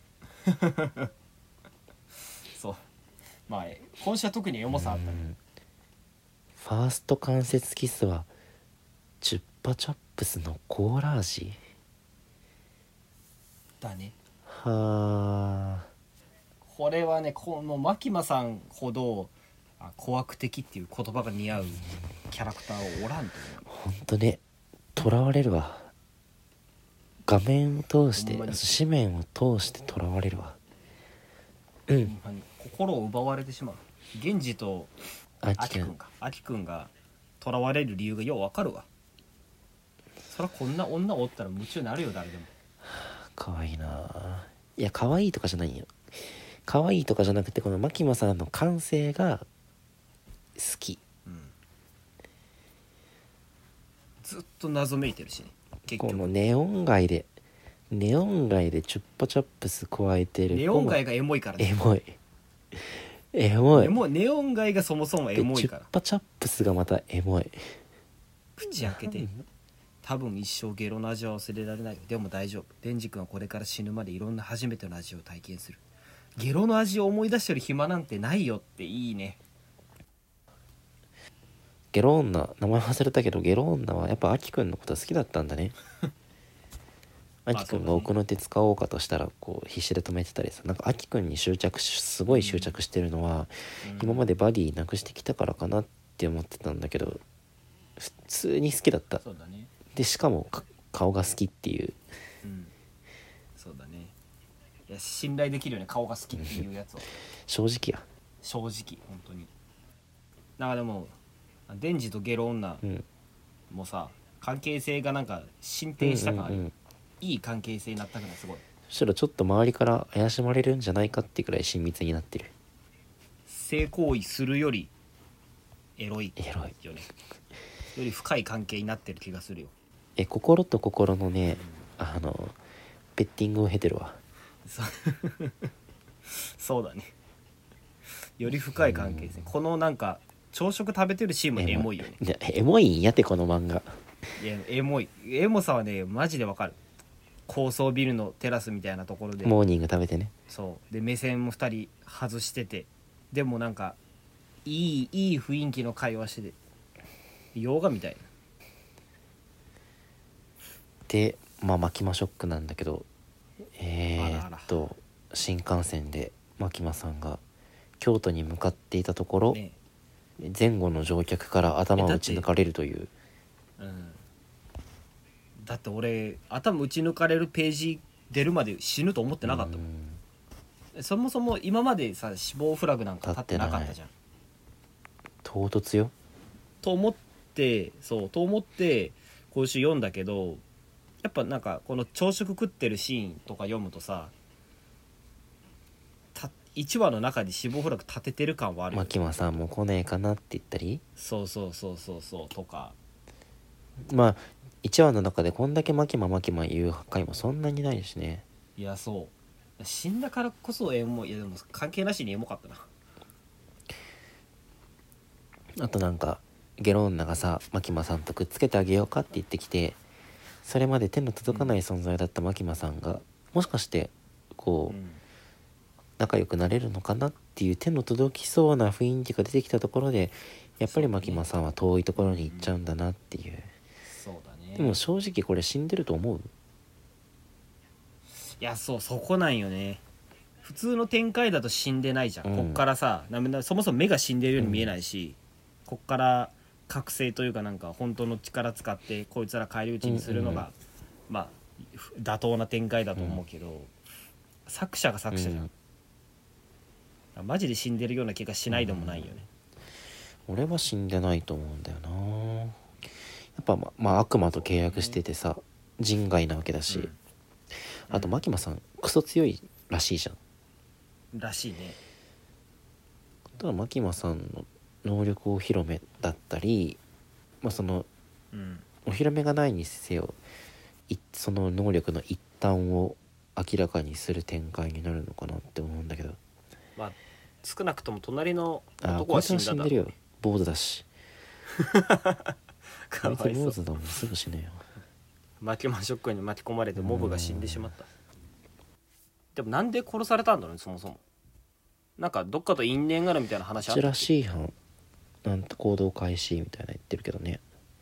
そうまあ今週は特にエモさあったね。 ファースト関節キスはチュッパチャップスのコーラ味だね。 はあ。 これはねこの牧間さんほど小悪敵っていう言葉が似合うキャラクターをおらんと思う。 ほんとね、囚われるわ。画面を通して紙面を通して囚われるわ。うん。 心を奪われてしまう。源氏とアキくんが囚われる理由がようわかるわ。そりゃこんな女おったら夢中になるよ誰でも。 かわいいな。いや可愛いとかじゃないよ。可愛いとかじゃなくてこの牧間さんの感性が好き。 ずっと謎めいてるしね。結局このネオン街でチュッパチャップス加えてる。 ネオン街がエモいからね。 エモいネオン街がそもそもエモいから。 チュッパチャップスがまたエモい。 口開けて多分一生ゲロの味は忘れられないよ。でも大丈夫。デンジ君はこれから死ぬまでいろんな初めての味を体験する。ゲロの味を思い出してる暇なんてないよっていいね。 ゲロ女、名前忘れたけどゲロ女はやっぱアキくんのこと好きだったんだね。アキくんが奥の手使おうかとしたらこう必死で止めてたりさ、なんかアキくんにすごい執着してるのは、今までバディなくしてきたからかなって思ってたんだけど普通に好きだった。 そうだね。 でしかも顔が好きっていう、 そうだね。いや信頼できるよね、顔が好きっていうやつを正直や。 正直本当に。だからでもデンジとゲロ女もさ、関係性がなんか進展した感ある、いい関係性になったくない。すごい。 むしろちょっと周りから怪しまれるんじゃないかってくらい親密になってる。 性行為するよりエロいよね。より深い関係になってる気がするよ。 心と心のね、ペッティングを経てるわ。 そうだね。より深い関係性。このなんか朝食食べてるシーンもエモいよね。 エモいんやってこの漫画。 いやエモい。エモさはねマジでわかる。高層ビルのテラスみたいなところでモーニング食べてね。 そうで目線も2人外してて、でもなんかいい雰囲気の会話してて洋画みたいな。 で牧間ショックなんだけど、新幹線で牧間さんが京都に向かっていたところ、ね、前後の乗客から頭を打ち抜かれるという。 だって俺頭打ち抜かれるページ出るまで死ぬと思ってなかったもん。そもそも今までさ死亡フラグなんか立ってなかったじゃん。 唐突よと思って今週読んだけど、やっぱなんかこの朝食食ってるシーンとか読むとさ、1話の中で死亡フラグ立ててる感はあるよね。 牧間さんも来ねえかなって言ったり、 そうとか、 1話の中でこんだけ牧間言う回もそんなにないしね。 いやそう死んだからこそエモい。いやでも関係なしにエモかったな。 あとなんかゲロ女がさ牧間さんとくっつけてあげようかって言ってきて、それまで手の届かない存在だった牧間さんがもしかしてこう、仲良くなれるのかなっていう手の届きそうな雰囲気が出てきたところで、やっぱり牧間さんは遠いところに行っちゃうんだなっていう。 そうだね。 でも正直これ死んでると思う？ いやそこなんよね。普通の展開だと死んでないじゃん、こっからさそもそも目が死んでるように見えないし、こっから覚醒というかなんか本当の力使ってこいつら返り討ちにするのが、妥当な展開だと思うけど、作者が作者じゃん、マジで死んでるような気がしないでもないよね。 俺は死んでないと思うんだよな。やっぱ悪魔と契約しててさ人外なわけだし、あと牧間さんクソ強いらしいじゃん。 らしいね。 ただ牧間さんの能力お披露目だったり、その、お披露目がないにせよその能力の一端を明らかにする展開になるのかなって思うんだけど、 少なくとも隣の男は死んだだろう。 こいつは死んでるよ、坊主だしこいつ坊主だもんすぐ死ぬよ。 マキマショックに巻き込まれてモブが死んでしまった。でもなんで殺されたんだろうね、そもそも。なんかどっかと因縁があるみたいな話あったっけ。 らしい犯なんて行動開始みたいな言ってるけどね。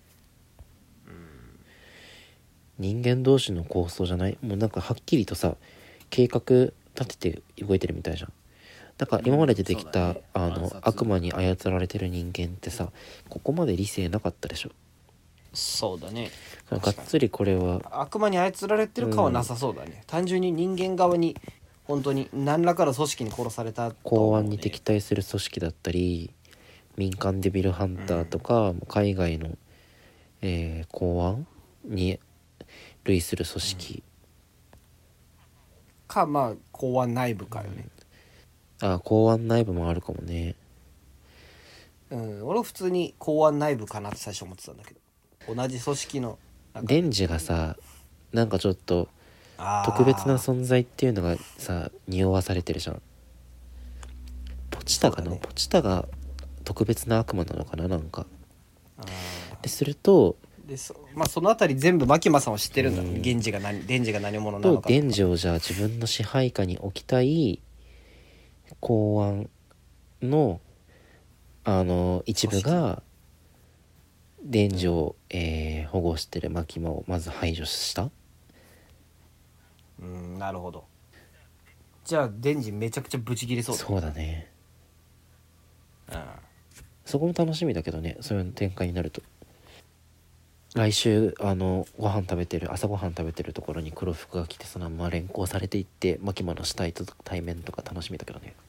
人間同士の構想じゃない？もうなんかはっきりとさ計画立てて動いてるみたいじゃん。だから今まで出てきた、悪魔に操られてる人間ってさここまで理性なかったでしょ。 そうだね。 がっつりこれは悪魔に操られてるかはなさそうだね、単純に人間側に本当に何らかの組織に殺されたと思う、ね、 公安に敵対する組織だったり民間デビルハンターとか、海外の、公安に類する組織、 かまあ公安内部かよね。 公安内部もあるかもね。 俺は普通に公安内部かなって最初思ってたんだけど、同じ組織のデンジがさなんかちょっと特別な存在っていうのがさ匂わされてるじゃん。ポチタかな、ポチタが特別な悪魔なのかな、なんかでするとそのあたり全部マキマさんは知ってるんだろうね、デンジが何者なのかとか。 デンジをじゃあ自分の支配下に置きたい公安の一部がデンジを、保護してるマキマをまず排除した。 なるほど。じゃあデンジめちゃくちゃブチ切れそうだね。 そうだね。そこも楽しみだけどね、そういう展開になると。来週朝ごはん食べてるところに黒服が来てそのまま連行されていってマキマの死体と対面とか楽しみだけどね。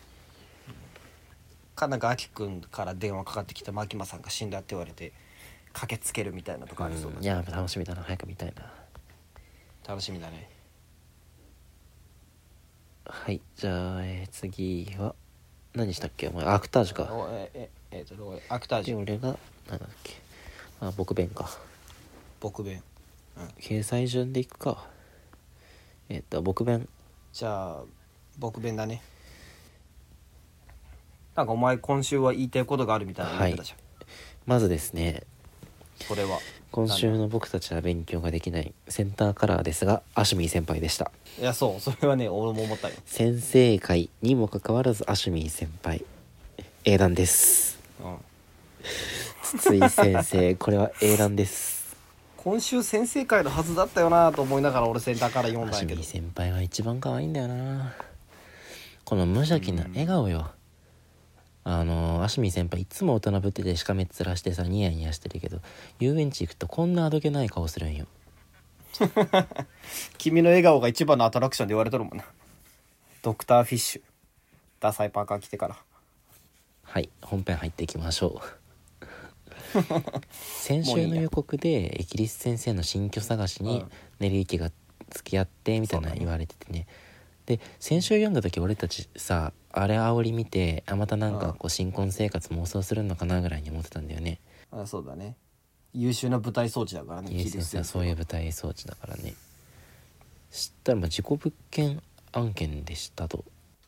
なんかアキくんから電話かかってきたマキマさんが死んだって言われて駆けつけるみたいなとかありそうだ、 いや楽しみだな、早く見たいな。 楽しみだね。 はい、じゃあ、次は何したっけ、お前アクタージュか。 アクタージュ。 で俺がなんだっけ、僕弁か。 僕弁、 掲載順でいくか。僕弁。 じゃあ僕弁だね。なんかお前今週は言いたいことがあるみたいな言ってたじゃん、 まずですね、 それは今週の僕たちは勉強ができないセンターカラーですがアシュミー先輩でした。 いやそれはね俺も思ったよ。 先生会にもかかわらずアシュミー先輩英断です、筒井先生これは英断です。 今週先生会のはずだったよなと思いながら俺センターから読んだんやけど、 アシュミー先輩は一番可愛いんだよな、この無邪気な笑顔よ。アシュミー先輩いつも大人ぶっててしかめっ面してさニヤニヤしてるけど遊園地行くとこんなあどけない顔するんよ君の笑顔が一番のアトラクションで言われとるもんな。ドクターフィッシュダサいパーカー着てから。 はい、本編入っていきましょう先週の予告でイギリス先生の新居探しにネリユキが付き合ってみたいな言われててね。で先週読んだ時俺たちさあれ煽り見てまたなんかこう新婚生活妄想するのかなぐらいに思ってたんだよね。 そうだね、優秀な舞台装置だからね。 イギリス先生はそういう舞台装置だからね。知ったら事故物件案件でしたと。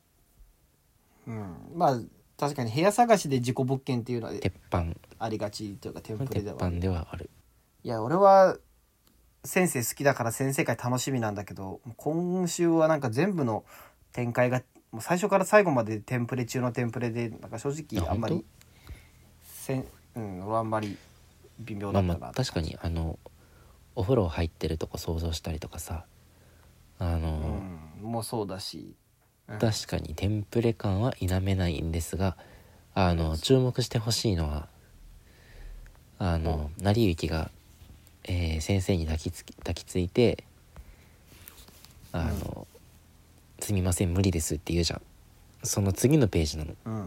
まあ確かに部屋探しで事故物件っていうのは鉄板ありがちというかテンプレでは鉄板ではある。 いや俺は先生好きだから先生会楽しみなんだけど、今週はなんか全部の展開がもう最初から最後までテンプレ中のテンプレでなんか正直あんまり俺はあんまり微妙だったな、 確かにお風呂入ってるとこ想像したりとかさもうそうだし、 確かにテンプレ感は否めないんですが注目してほしいのは成り行きが、先生に抱きついてすみません無理ですって言うじゃん。その次のページなの、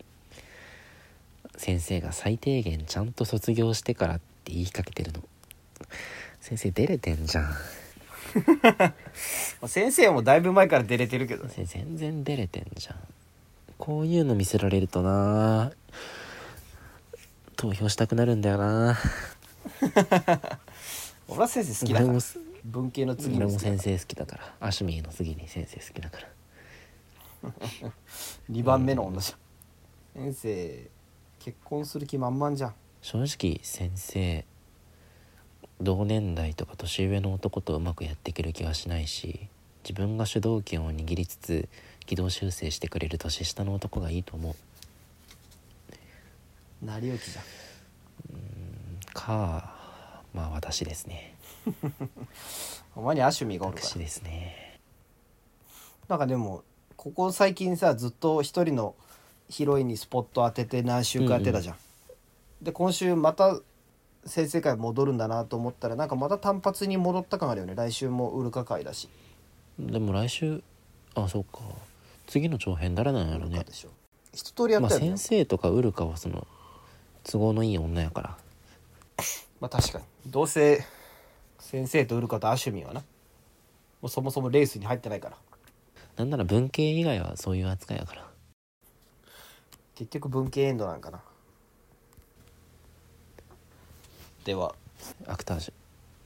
先生が最低限ちゃんと卒業してからって言いかけてるの。先生出れてんじゃん先生もだいぶ前から出れてるけどね。 全然出れてんじゃん。こういうの見せられるとな投票したくなるんだよな俺は先生好きだから。文系の次に俺も先生好きだから。アシュミーの次に先生好きだから 2番目の女じゃん、先生結婚する気満々じゃん。 正直先生同年代とか年上の男とうまくやっていける気がしないし、自分が主導権を握りつつ軌道修正してくれる年下の男がいいと思う。 成り行きじゃん。 まあ私ですね。 お前にアシュミがおるから私ですね。 なんかでもここ最近さずっと一人のヒロインにスポット当てて何週間やってたじゃん、で今週また先生会戻るんだなと思ったらなんかまた単発に戻った感あるよね。来週もウルカ会だし。 でも来週そうか、次の長編誰なんやろね。 でしょ、一通りやったよね。 先生とかウルカはその都合のいい女やから。 確かにどうせ先生とウルカとアシュミンはな、もうそもそもレースに入ってないから。 なんなら文系以外はそういう扱いやから。 結局文系エンドなんかな。ではアクタージ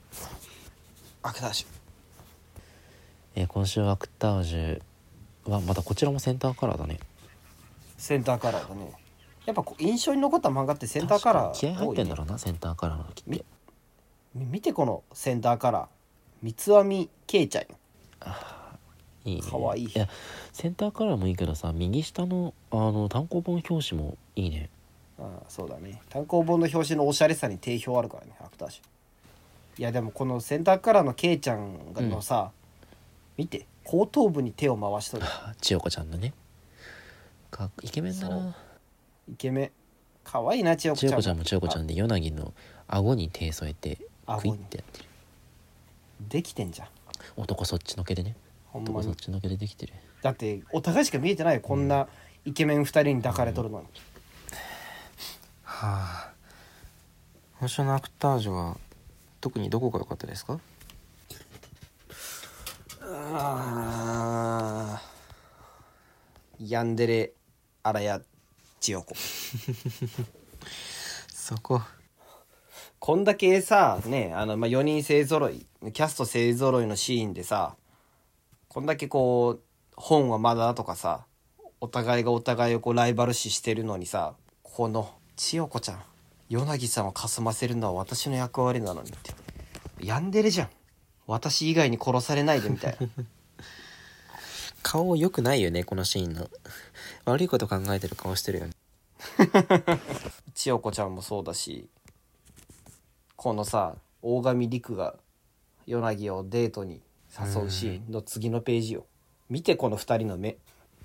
ュ、 今週アクタージュはまたこちらもセンターカラーだね。 センターカラーだね。やっぱ印象に残った漫画ってセンターカラー多い、ね、 気合入ってんだろうな、センターカラーの時って。 見てこのセンターカラー、三つ編みけいちゃんよ。 いいね。 かわいい。 いやセンターカラーもいいけどさ、右下の単行本表紙もいいね。 そうだね。単行本の表紙のおしゃれさに定評あるからね、アクタージュ。いやでもこのセンターカラーのけいちゃんのさ、見て後頭部に手を回しとる。 千代子ちゃんのね、イケメンだな。 イケメンかわいいな。千代子ちゃんも千代子ちゃんでヨナギの顎に手添えてクイッてやってる。 できてんじゃん。 男そっちのけでね。男そっちのけでできてる。 だってお互いしか見えてないよ、こんなイケメン2人に抱かれとるのに。 今週のアクタージュは特にどこが良かったですか？ ヤンデレ荒谷千代子そここんだけさね、4人勢ぞろい、キャスト勢ぞろいのシーンでさ、こんだけこう本はまだとかさ、お互いがお互いをこうライバル視してるのにさ、この千代子ちゃん、ヨナギさんをかすませるのは私の役割なのにって、ヤンデレじゃん。私以外に殺されないでみたいな顔良くないよね、このシーンの。悪いこと考えてる顔してるよね千代子ちゃんもそうだし、このさ大神陸がヨナギをデートに誘うシーンの次のページよ。見てこの2人の目。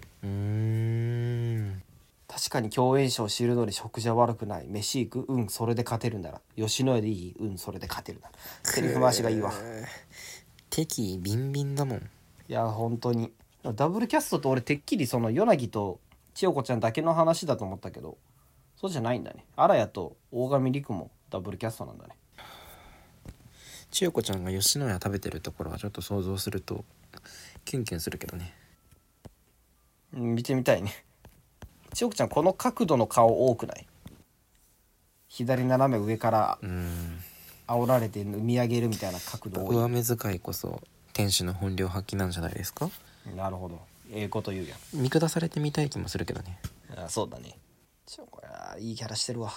確かに共演者を知るのに食事は悪くない。飯行く？それで勝てるなら。吉野家でいい？それで勝てるなら。セリフ回しがいいわ。 敵ビンビンだもん。 いや本当にダブルキャストって俺てっきりそのヨナギと千代子ちゃんだけの話だと思ったけど、そうじゃないんだね。荒谷と大神陸もダブルキャストなんだね。 千代子ちゃんが吉野家食べてるところはちょっと想像するとキュンキュンするけどね。 見てみたいね。千代子ちゃんこの角度の顔多くない？左斜め上から煽られて見上げるみたいな角度多い。 上目遣いこそ天使の本領発揮なんじゃないですか？ なるほど、こと言うやん。見下されてみたい気もするけどね。 そうだね。これいいキャラしてるわ。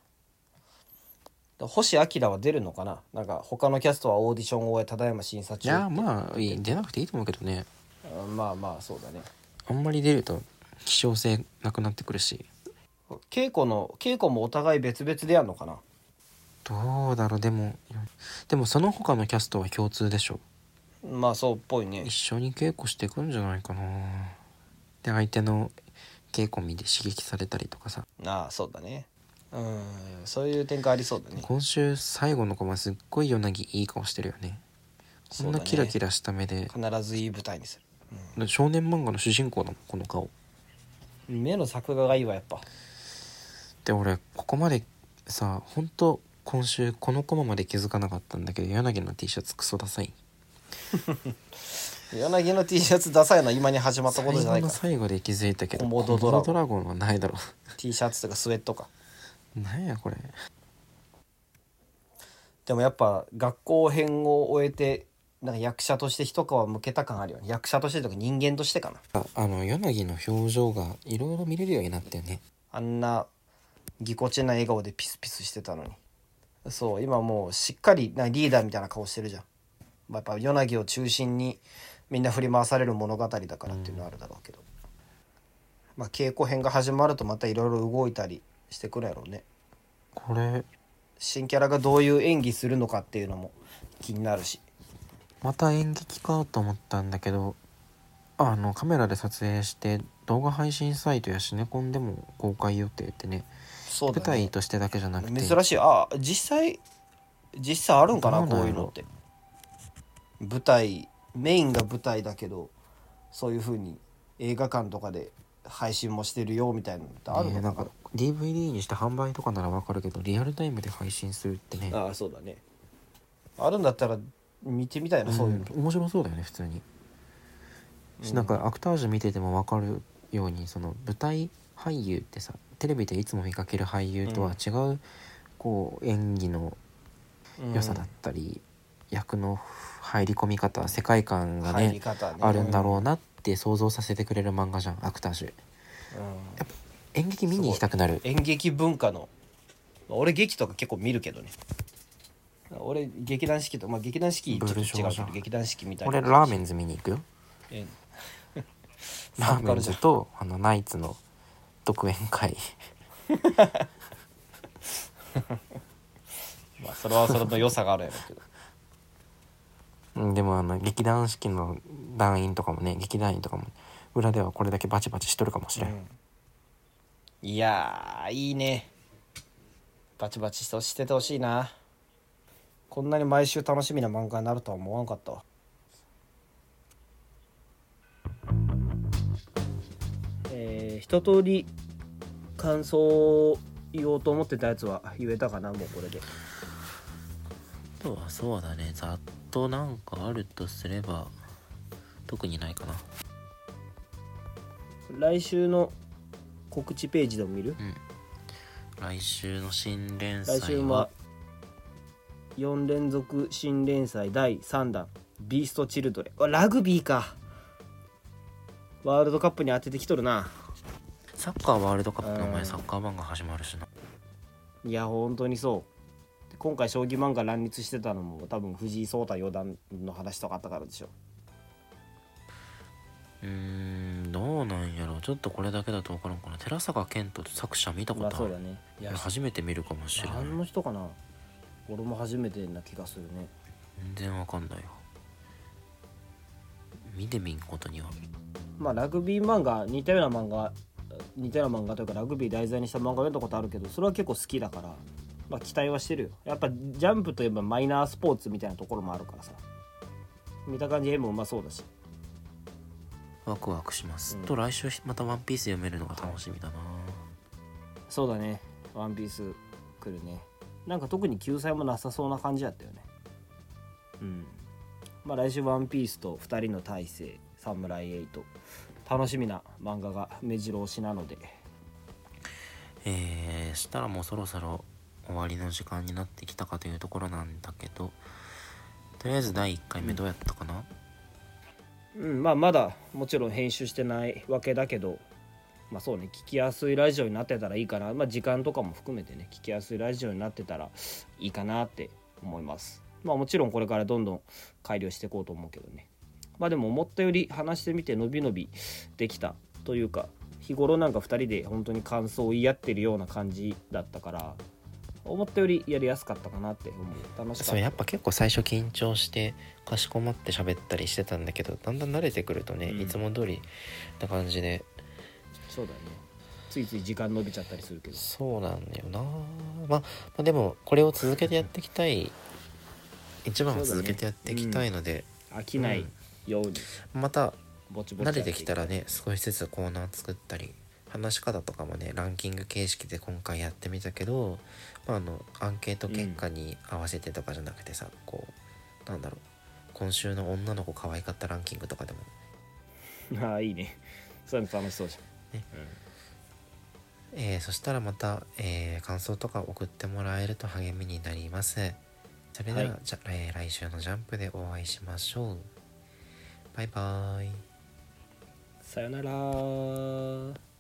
星明は出るのかな。なんか他のキャストはオーディションを終えただいま審査中。 いやまあ出なくていいと思うけどね。 まあそうだね。 あんまり出ると希少性なくなってくるし。 稽古もお互い別々でやるのかな。 どうだろう。でもその他のキャストは共通でしょ。 まあそうっぽいね。 一緒に稽古していくんじゃないかな。で相手の稽古見で刺激されたりとかさ。 そうだね。そういう展開ありそうだね。 今週最後の子はすっごいヨナギいい顔してるよね。こんなキラキラした目で、 必ずいい舞台にする、少年漫画の主人公だもんこの顔。 目の作画がいいわやっぱ。 で俺ここまでさ、ほんと今週このコマまで気づかなかったんだけど、ヨナギの T シャツクソダサいヨナギの T シャツダサいのは今に始まったことじゃないか。 最後で気づいたけど、 コモドドラゴンはないだろ T シャツとかスウェットか。 なんやこれ。 でもやっぱ学校編を終えてなんか役者として一皮むけた感あるよね。役者としてとか人間としてかな。 ヨナギの表情がいろいろ見れるようになったよね。 あんなぎこちない笑顔でピスピスしてたのにそう今もうしっかりリーダーみたいな顔してるじゃん。やっぱ夜凪を中心にみんな振り回される物語だからっていうのはあるだろうけど、まあ稽古編が始まるとまたいろいろ動いたりしてくるやろうね。 これ新キャラがどういう演技するのかっていうのも気になるし。 また演劇かと思ったんだけど、カメラで撮影して動画配信サイトやシネコンでも公開予定ってね。 そうだね、 舞台としてだけじゃなくて珍しい。実際あるんかな、こういうのって。舞台メインが舞台だけどそういう風に映画館とかで配信もしてるよみたいなのってあるのかな。 なんか DVD にして販売とかならわかるけどリアルタイムで配信するってね。 ああそうだね。あるんだったら見てみたいな、そういうの。 面白そうだよね普通に。なんかアクタージュ見ててもわかるように、その舞台俳優ってさ、テレビでいつも見かける俳優とは違う、こう演技の良さだったり、役の入り込み方、世界観がねあるんだろうなって想像させてくれる漫画じゃん、アクタージュ。やっぱ演劇見に行きたくなる。 演劇文化の、俺劇とか結構見るけどね。俺劇団四季と、劇団四季ちょっと違うけど劇団四季みたいな。 俺ラーメンズ見に行くよ。ラーメンズとナイツの独演会それはそれの良さがあるやろうけどでも劇団四季の団員とかもね、劇団員とかも裏ではこれだけバチバチしとるかもしれん、 いやーいいね。バチバチしててほしいな。こんなに毎週楽しみな漫画になるとは思わんかったわ。一通り感想を言おうと思ってたやつは言えたかな、もうこれで。 あとはそうだね、ざっとなんかあるとすれば特にないかな。 来週の告知ページでも見る？ 来週の新連載は来週は4連続新連載第3弾ビーストチルドレン。ラグビーか。ワールドカップに当ててきとるな。 サッカーワールドカップの前サッカー版が始まるしな。 いや本当にそう。今回将棋漫画乱立してたのも多分藤井聡太四段の話とかあったからでしょ。 どうなんやろう。ちょっとこれだけだと分からんかな。寺坂健人って作者見たことある？ そうだね。 いや初めて見るかもしれない。 何の人かな。俺も初めてな気がするね。 全然分かんないよ。見てみんことには。 ラグビー漫画似たような漫画というかラグビー題材にした漫画読んだことあるけど、それは結構好きだから、期待はしてるよ。やっぱジャンプといえばマイナースポーツみたいなところもあるからさ、見た感じ絵もうまそうだしワクワクします、と来週またワンピース読めるのが楽しみだな、 そうだね。ワンピース来るね。なんか特に救済もなさそうな感じだったよね。来週ワンピースと2人の大勢サムライ8、楽しみな漫画が目白押しなので、 したらもうそろそろ終わりの時間になってきたかというところなんだけど、とりあえず第1回目どうやったかな。 まだもちろん編集してないわけだけど、そうね、聞きやすいラジオになってたらいいかな。時間とかも含めてね、聞きやすいラジオになってたらいいかなって思います。もちろんこれからどんどん改良していこうと思うけどね。でも思ったより話してみて伸び伸びできたというか、日頃なんか2人で本当に感想を言い合ってるような感じだったから、思ったよりやりやすかったかなって思う。楽しかった。 そう、やっぱ結構最初緊張してかしこまって喋ったりしてたんだけど、だんだん慣れてくるとね、いつも通りな感じで。 そうだよね。ついつい時間伸びちゃったりするけど。 そうなんだよな。でもこれを続けてやっていきたい、一番は続けてやっていきたいので、 飽きないように、 またぼちぼち慣れてきたらね、少しずつコーナー作ったり、話し方とかもねランキング形式で今回やってみたけど、アンケート結果に合わせてとかじゃなくてさ、こうなんだろう、今週の女の子可愛かったランキングとかでもいいね。そういうの楽しそうじゃん、ね。 そしたらまた、感想とか送ってもらえると励みになります。それでは、来週のジャンプでお会いしましょう。バイバーイ。 さよなら。